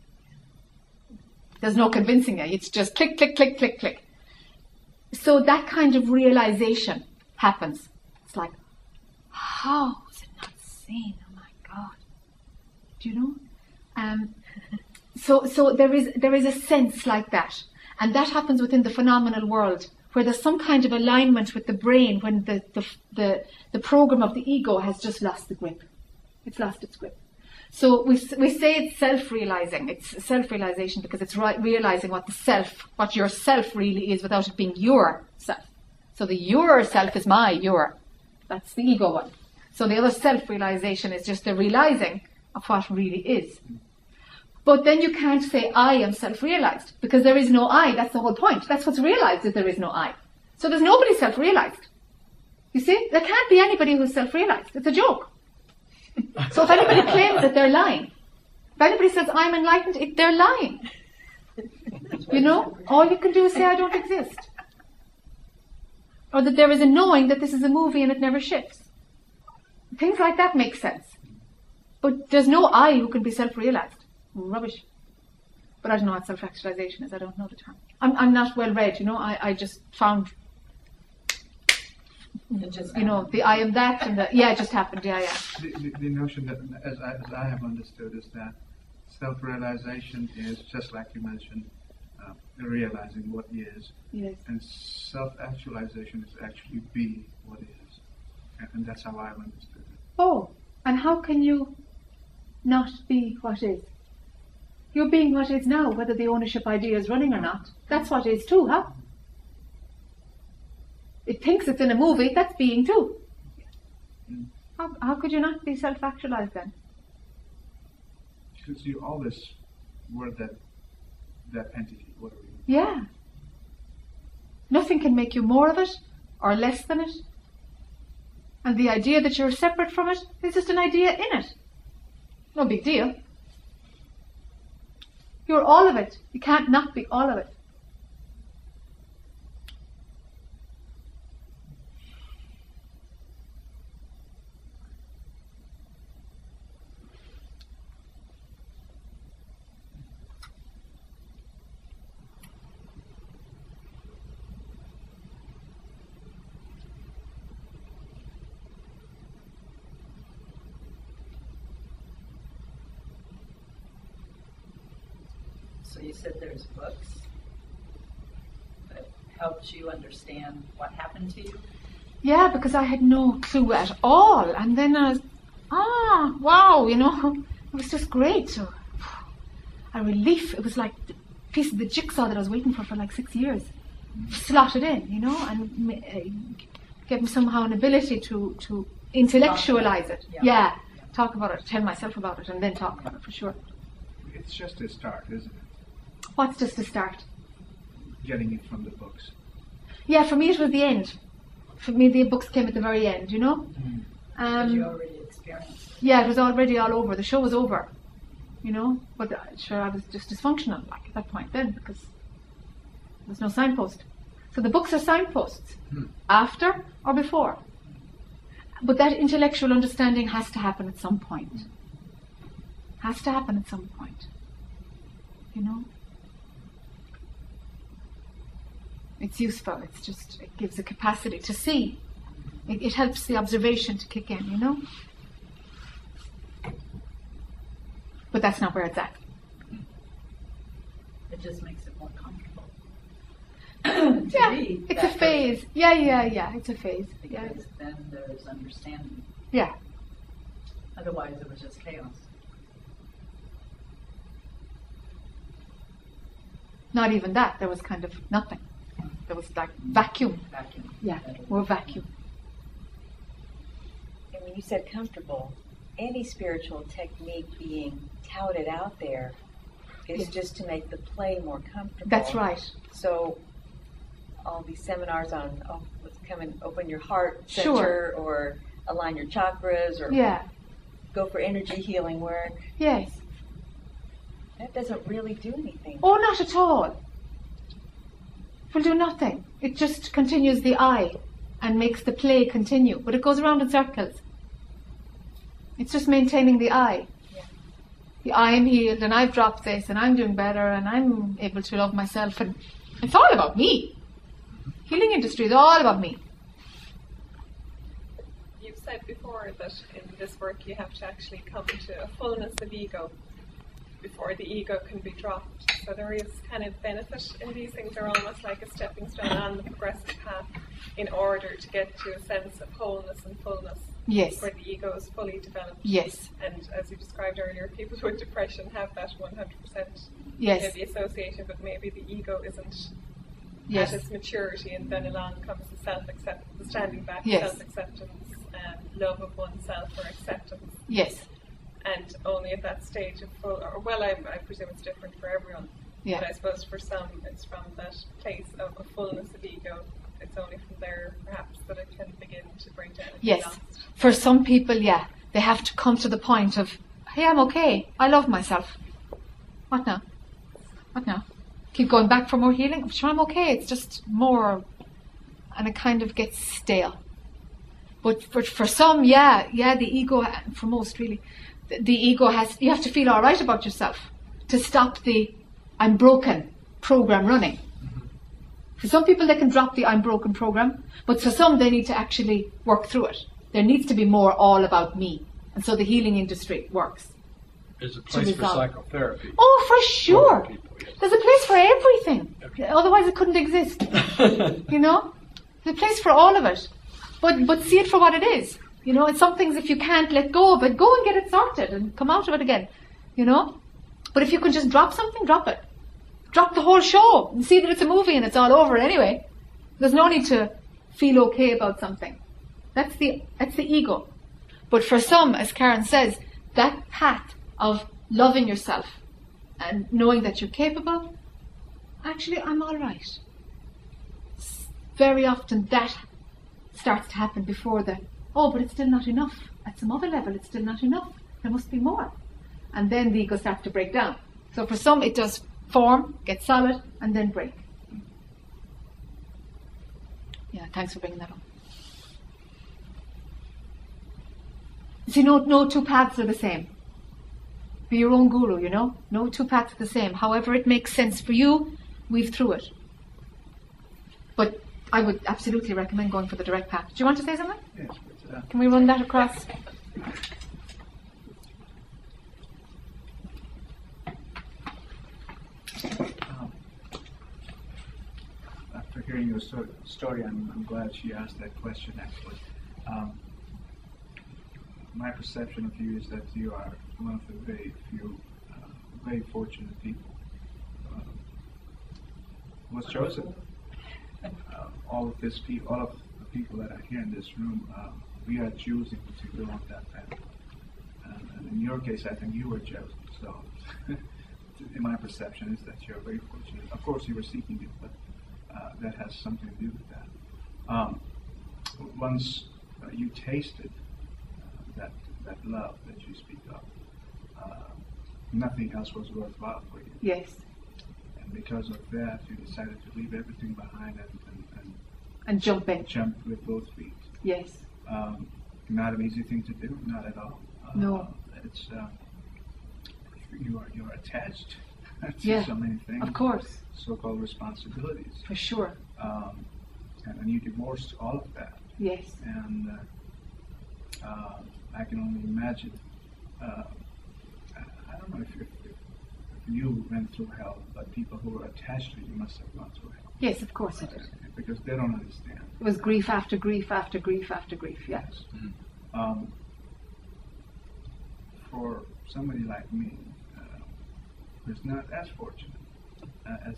there's no convincing you. It's just click, click, click, click, click. So that kind of realization happens. It's like, how was it not seen? Oh my God. Do you know? Um, so so there is there is a sense like that. And that happens within the phenomenal world, where there's some kind of alignment with the brain when the, the, the, the program of the ego has just lost the grip. It's lost its grip. So we we say it's self-realizing. It's self-realization because it's right, realizing what the self, what your self really is without it being your self. So the your self is my your. That's the ego one. So the other self-realization is just the realizing of what really is. But then you can't say I am self-realized, because there is no I. That's the whole point. That's what's realized, that there is no I. So there's nobody self-realized. You see? There can't be anybody who's self-realized. It's a joke. So if anybody claims that they're lying, if anybody says I'm enlightened, it, they're lying. You know? All you can do is say I don't exist. Or that there is a knowing that this is a movie and it never shifts. Things like that make sense. But there's no I who can be self-realized. Rubbish. But I don't know what self-actualization is. I don't know the term. I'm, I'm not well read, you know. I, I just found, just you know, the I am that and the, yeah, it just happened, yeah, yeah. The, the, the notion that, as I, as I have understood, is that self-realization is, just like you mentioned, uh, realizing what is. Yes. And self-actualization is actually be what is. And, and that's how I've understood it. Oh, and how can you not be what is? You're being what is now, whether the ownership idea is running or not. That's what is too, huh? it thinks it's in a movie, that's being too. Mm. How, how could you not be self-actualized then? Because you always were that that entity, whatever you Yeah. Nothing can make you more of it or less than it. And the idea that you're separate from it is just an idea in it. No big deal. You're all of it. You can't not be all of it. So you said there's books that helped you understand what happened to you? Yeah, because I had no clue at all. And then I was, ah, wow, you know, it was just great. So, a relief. It was like the piece of the jigsaw that I was waiting for for like six years. Slotted in, you know, and uh, gave me somehow an ability to, to intellectualize it. Yeah. Yeah. Talk about it, tell myself about it, and then talk about it for sure. It's just a start, isn't it? What's just a start? Getting it from the books. Yeah, for me it was the end. For me the books came at the very end, you know? Mm. Because you Um, already experienced it. yeah, it was already all over. The show was over, you know? But uh, sure, I was just dysfunctional like at that point then because there was no signpost. So the books are signposts, Hmm. after or before. But that intellectual understanding has to happen at some point. Has to happen at some point. You know? It's useful. It's just, it gives a capacity to see. It, it helps the observation to kick in, you know? But that's not where it's at. It just makes it more comfortable. to Yeah, be it's a that phase. person, Yeah, yeah, yeah, it's a phase. Yeah, Because then there's understanding. yeah. Otherwise, it was just chaos. Not even that. There was kind of nothing. There was like vacuum. Vacuum. Yeah, we're vacuum. And when you said comfortable, any spiritual technique being touted out there is Yes. just to make the play more comfortable. That's right. So all these seminars on, oh, let's come and open your heart center Sure. or align your chakras or Yeah. go for energy healing work, Yes. that doesn't really do anything. Oh, not at all. It will do nothing. It just continues the eye and makes the play continue. But it goes around in circles. It's just maintaining the eye. Yeah. The I am healed and I've dropped this and I'm doing better and I'm able to love myself. And it's all about me. Healing industry is all about me. You've said before that in this work you have to actually come to a fullness of ego before the ego can be dropped. So there is kind of benefit in these things. They're almost like a stepping stone on the progressive path in order to get to a sense of wholeness and fullness Yes. where the ego is fully developed. Yes. And as you described earlier, people with depression have that one hundred percent Yes. maybe associated, but maybe the ego isn't Yes. at its maturity, and then along comes the self-acceptance, the standing back, Yes. self-acceptance, um, love of oneself or acceptance. Yes. And only at that stage of full, or well, I, I presume it's different for everyone. Yeah. But I suppose for some, it's from that place of a fullness of ego. It's only from there, perhaps, that it can begin to bring down. and be Yes. lost. For some people, yeah, they have to come to the point of, hey, I'm okay. I love myself. What now? What now? Keep going back for more healing? I'm sure I'm okay. It's just more, and it kind of gets stale. But for, for some, yeah, yeah, the ego, for most really, the, the ego has, you have to feel all right about yourself to stop the I'm broken program running. For some people, they can drop the I'm broken program, but for some, they need to actually work through it. There needs to be more all about me. And so the healing industry works. There's a place for resolve. psychotherapy. Oh, for sure. For people, yes. There's a place for everything. Okay. Otherwise, it couldn't exist. You know? There's a place for all of it. But but see it for what it is. You know, and some things, if you can't let go of it, go and get it sorted and come out of it again. You know? But if you can just drop something, drop it. Drop the whole show and see that it's a movie and it's all over anyway. There's no need to feel okay about something. That's the that's the ego. But for some, as Karen says, that path of loving yourself and knowing that you're capable, actually, I'm all right. Very often that starts to happen before the, oh, but it's still not enough. At some other level, it's still not enough. There must be more. And then the ego starts to break down. So for some, it does form, get solid, and then break. Yeah, thanks for bringing that up. See, no, no two paths are the same. Be your own guru, you know? No two paths are the same. However it makes sense for you, weave through it. But I would absolutely recommend going for the direct path. Do you want to say something? Yes, but, uh, Can we run that across? Um, after hearing your sto- story, I'm, I'm glad she asked that question, actually. Um, my perception of you is that you are one of the very few, uh, very fortunate people. Uh, was chosen. Uh, all of this pe- all of the people that are here in this room, uh, we are choosing to go on that path. And, and in your case, I think you were chosen. So, in my perception, is that you're very fortunate. Of course, you were seeking it, but uh, that has something to do with that. Um, once uh, you tasted uh, that that love that you speak of, uh, nothing else was worthwhile for you. Yes. And because of that, you decided to leave everything behind and, and, and And jump in. jump with both feet. Yes. Um, not an easy thing to do, not at all. Uh, No. It's uh, you are you are attached to Yeah, so many things. Of course. So-called responsibilities. For sure. Um, and, and you divorced all of that. Yes. And uh, uh, I can only imagine. Uh, I, I don't know if, if, if you went through hell, but people who were attached to you must have gone through hell. Yes, of course I did. Because they don't understand. It was grief after grief after grief after grief, yes. Mm-hmm. Um, for somebody like me, uh, who's not as fortunate uh, as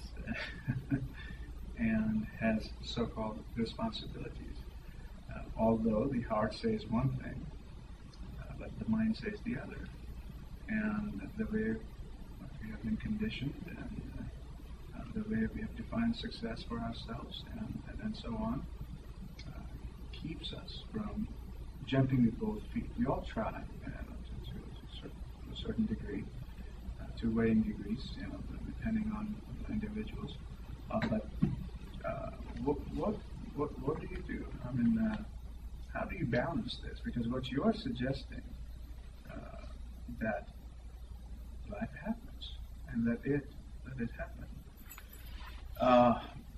and has so-called responsibilities, uh, although the heart says one thing, uh, but the mind says the other, and the way we have been conditioned and uh, uh, the way we have defined success for ourselves and, and, and so on, uh, keeps us from jumping with both feet. We all try uh, to, to, to, certain, to a certain degree, uh, to varying degrees, you know, depending on individuals. Uh, but uh, what, what what what do you do? I mean, uh, how do you balance this? Because what you are suggesting uh, that life happens and that it that it happened. Uh,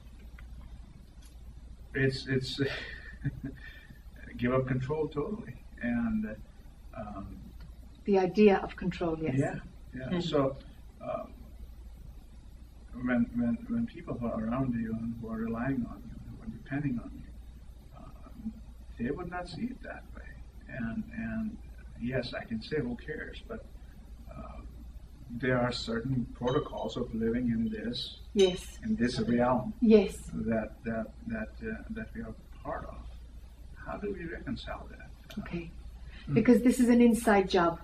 it's it's give up control totally, and um, The idea of control, yes. yeah, yeah. Mm. So um, when when when people who are around you and who are relying on you, who are depending on you, um, they would not see it that way. And and yes, I can say who cares, but uh, there are certain protocols of living in this Yes. in this realm Yes. that that that uh, that we are part of. How do we reconcile that? Okay. Because this is an inside job.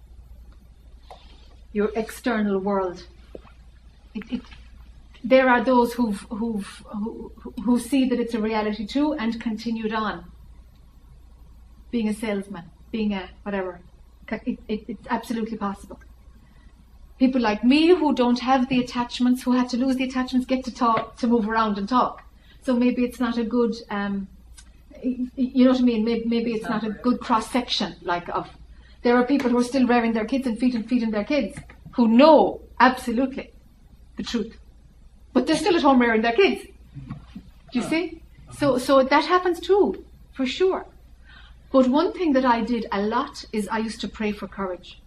Your external world. It, it, there are those who've, who've, who, who see that it's a reality too and continued on. Being a salesman, being a whatever. It, it, it's absolutely possible. People like me who don't have the attachments, who had to lose the attachments, get to talk, to move around and talk. So maybe it's not a good, um, you know what I mean? Maybe, maybe it's not a good cross section. Like of, there are people who are still rearing their kids and feeding feeding their kids, who know absolutely the truth, but they're still at home rearing their kids. Do you see? So so that happens too, for sure. But one thing that I did a lot is I used to pray for courage.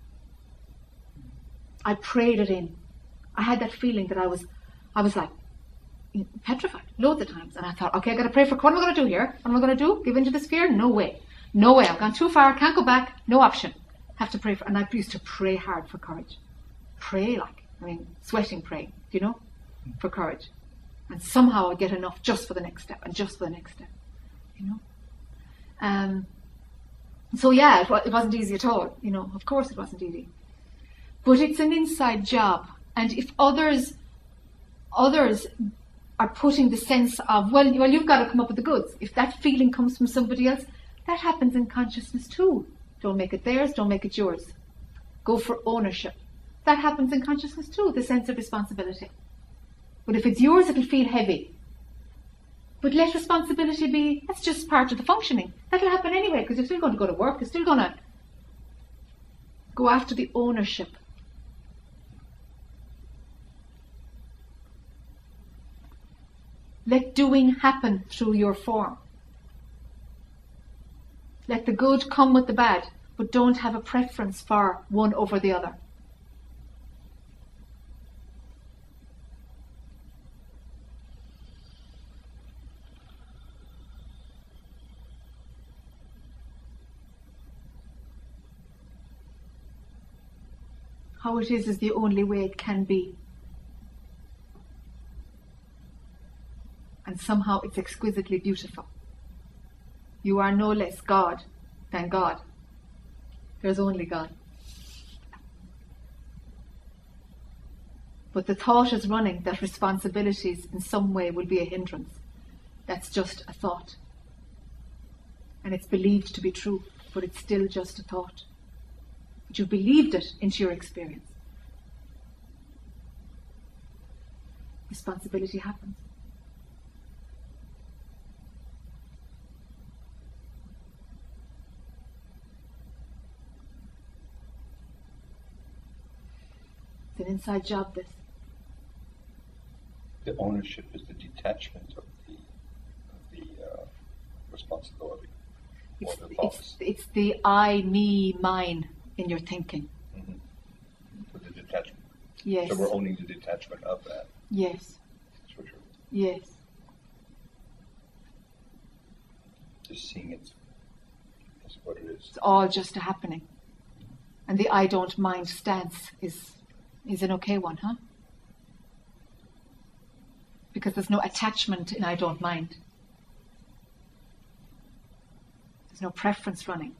I prayed it in. I had that feeling that I was, I was like petrified loads of times, and I thought, okay, I got to pray for. What am I going to do here? What am I going to do? Give in to this fear? No way, no way. I've gone too far. Can't go back. No option. Have to pray for. And I used to pray hard for courage. Pray like, I mean, sweating, praying. Do you know, for courage. And somehow I'll get enough just for the next step and just for the next step, you know. Um, so yeah, it, wa- it wasn't easy at all, you know. Of course it wasn't easy. But it's an inside job. And if others, others are putting the sense of, well, well, you've got to come up with the goods. If that feeling comes from somebody else, that happens in consciousness too. Don't make it theirs, don't make it yours. Go for ownership. That happens in consciousness too, the sense of responsibility. But if it's yours, it'll feel heavy. But let responsibility be, that's just part of the functioning. That'll happen anyway, because you're still going to go to work, you're still going to go after the ownership. Let doing happen through your form. Let the good come with the bad, but don't have a preference for one over the other. How it is is the only way it can be. And somehow it's exquisitely beautiful. You are no less God than God. There's only God. But the thought is running that responsibilities in some way will be a hindrance. That's just a thought. And it's believed to be true, but it's still just a thought. But you believed it into your experience. Responsibility happens. It's an inside job, this. The ownership is the detachment of the, of the uh, responsibility. Or It's, the it's, thoughts. it's the I, me, mine in your thinking. Mm-hmm. With the detachment. Yes. So we're owning the detachment of that. Yes. That's for sure. Yes. Just seeing it as what it is. It's all just a happening. And the I don't mind stance is is an okay one, huh? Because there's no attachment in I don't mind. There's no preference running.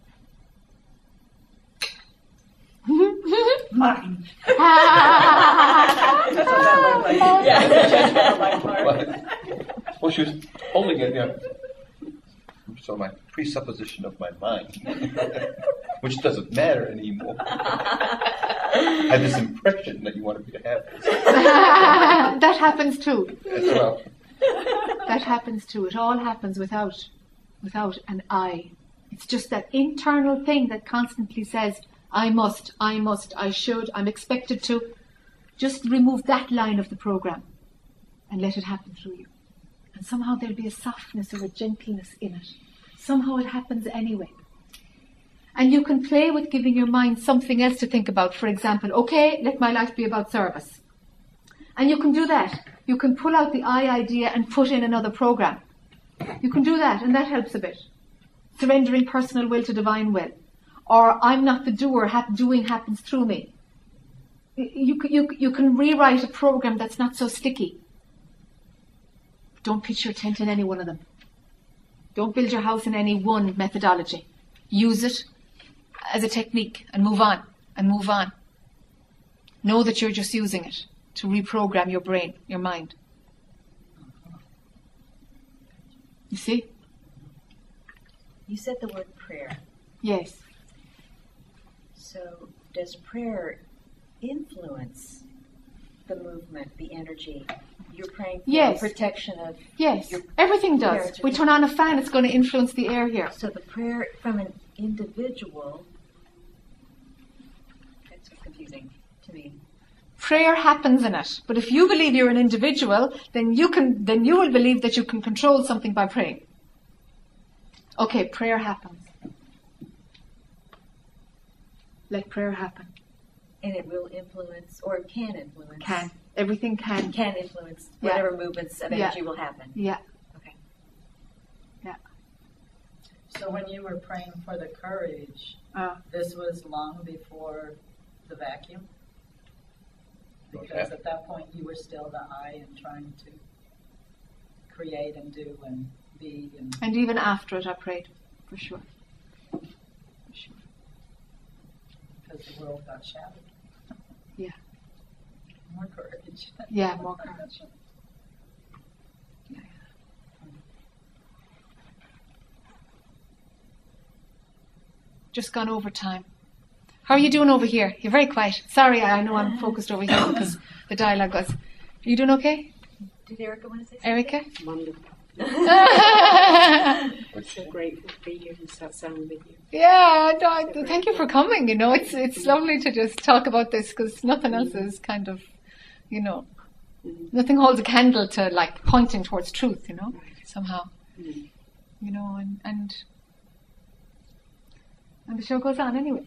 Mine. That's what that looked like. Yeah, the judgment on my part. Well, she was holding it, yeah. So my presupposition of my mind, which doesn't matter anymore, had this impression that you wanted me to have this. That happens too. As well. That happens too. It all happens without, without an I. It's just that internal thing that constantly says, I must, I must, I should, I'm expected to. Just remove that line of the program and let it happen through you. And somehow there'll be a softness or a gentleness in it. Somehow it happens anyway. And you can play with giving your mind something else to think about. For example, okay, let my life be about service. And you can do that. You can pull out the I idea and put in another program. You can do that, and that helps a bit. Surrendering personal will to divine will. Or I'm not the doer, ha- doing happens through me. You, you, you can rewrite a program that's not so sticky. Don't pitch your tent in any one of them. Don't build your house in any one methodology. Use it as a technique and move on and move on. Know that you're just using it to reprogram your brain, your mind. You see? You said the word prayer. Yes. So does prayer influence the movement, the energy? You're praying for Yes. protection of... Yes. your Everything does. parents or We turn on a fan, it's going to influence the air here. So the prayer from an individual... That's so confusing to me. Prayer happens in it. But if you believe you're an individual, then you can then you will believe that you can control something by praying. Okay, prayer happens. Let prayer happen. And it will influence, or it can influence... Can. Everything can. Can influence Yeah. whatever movements of Yeah. energy will happen. Yeah. Okay. Yeah. So when you were praying for the courage, Uh, this was long before the vacuum? Because Okay. at that point you were still the I and trying to create and do and be and And even after it, I prayed, for sure. For sure. because the world got shattered. Yeah. More courage. Yeah, more courage. Yeah. Just gone over time. How are you doing over here? You're very quiet. Sorry, I know I'm focused over here because the dialogue was. Are you doing okay, Did Erica want to say something? Erica? Wonderful. So grateful to be here and start sounding with you. Yeah, no, I- thank you for coming. You know, it's it's lovely to just talk about this because nothing else is kind of, you know, nothing holds a candle to like pointing towards truth. You know, somehow, Mm. you know, and and and the show goes on anyway.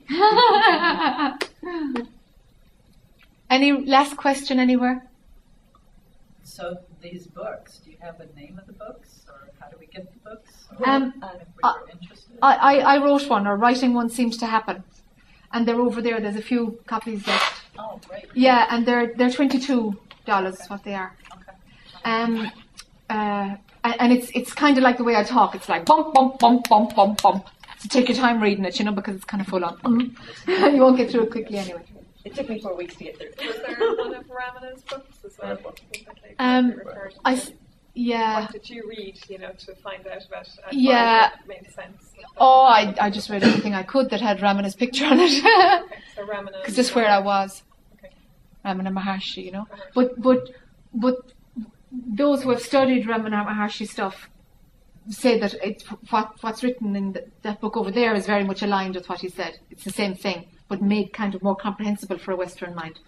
Any last question anywhere? So these books, do you have a name of the books, or how do we get the books? Or Um, if we uh, were interested. I, I, I wrote one, or writing one seems to happen, and they're over there. There's a few copies left. Oh, great. Yeah, and they're they're twenty two dollars what they are. Okay. Um, uh, and, and it's it's kind of like the way I talk. It's like bump bump bump bump bump bump. So take your time reading it, you know, because it's kind of full on. You won't get through it quickly anyway. It took me four weeks to get through. Was there one of Ramana's books as well? That Um, they referred to? I s- yeah. What did you read, you know, to find out about it? Yeah. It made sense. Oh, I I just read everything I could that had Ramana's picture on it. Okay, so Ramana. Because just where I was. Okay. Ramana Maharshi, you know. But but but those who have studied Ramana Maharshi stuff say that it's what what's written in the, that book over there is very much aligned with what he said. It's the same thing, but made kind of more comprehensible for a Western mind.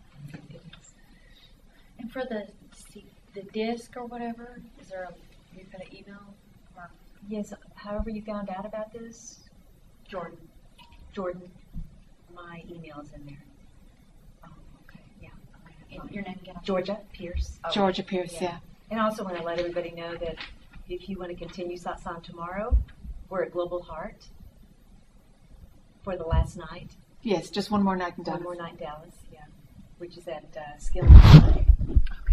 And for the the disc or whatever, is there a you got an email or yes? However you found out about this, Jordan. Jordan, my email's in there. Oh, okay, yeah. And your name again? Georgia Pierce. Oh, Georgia Pierce, yeah. And I also want to let everybody know that if you want to continue satsang tomorrow, we're at Global Heart for the last night. Yes, just one more night in Dallas. One more night in Dallas, yeah, which is at uh, Skill.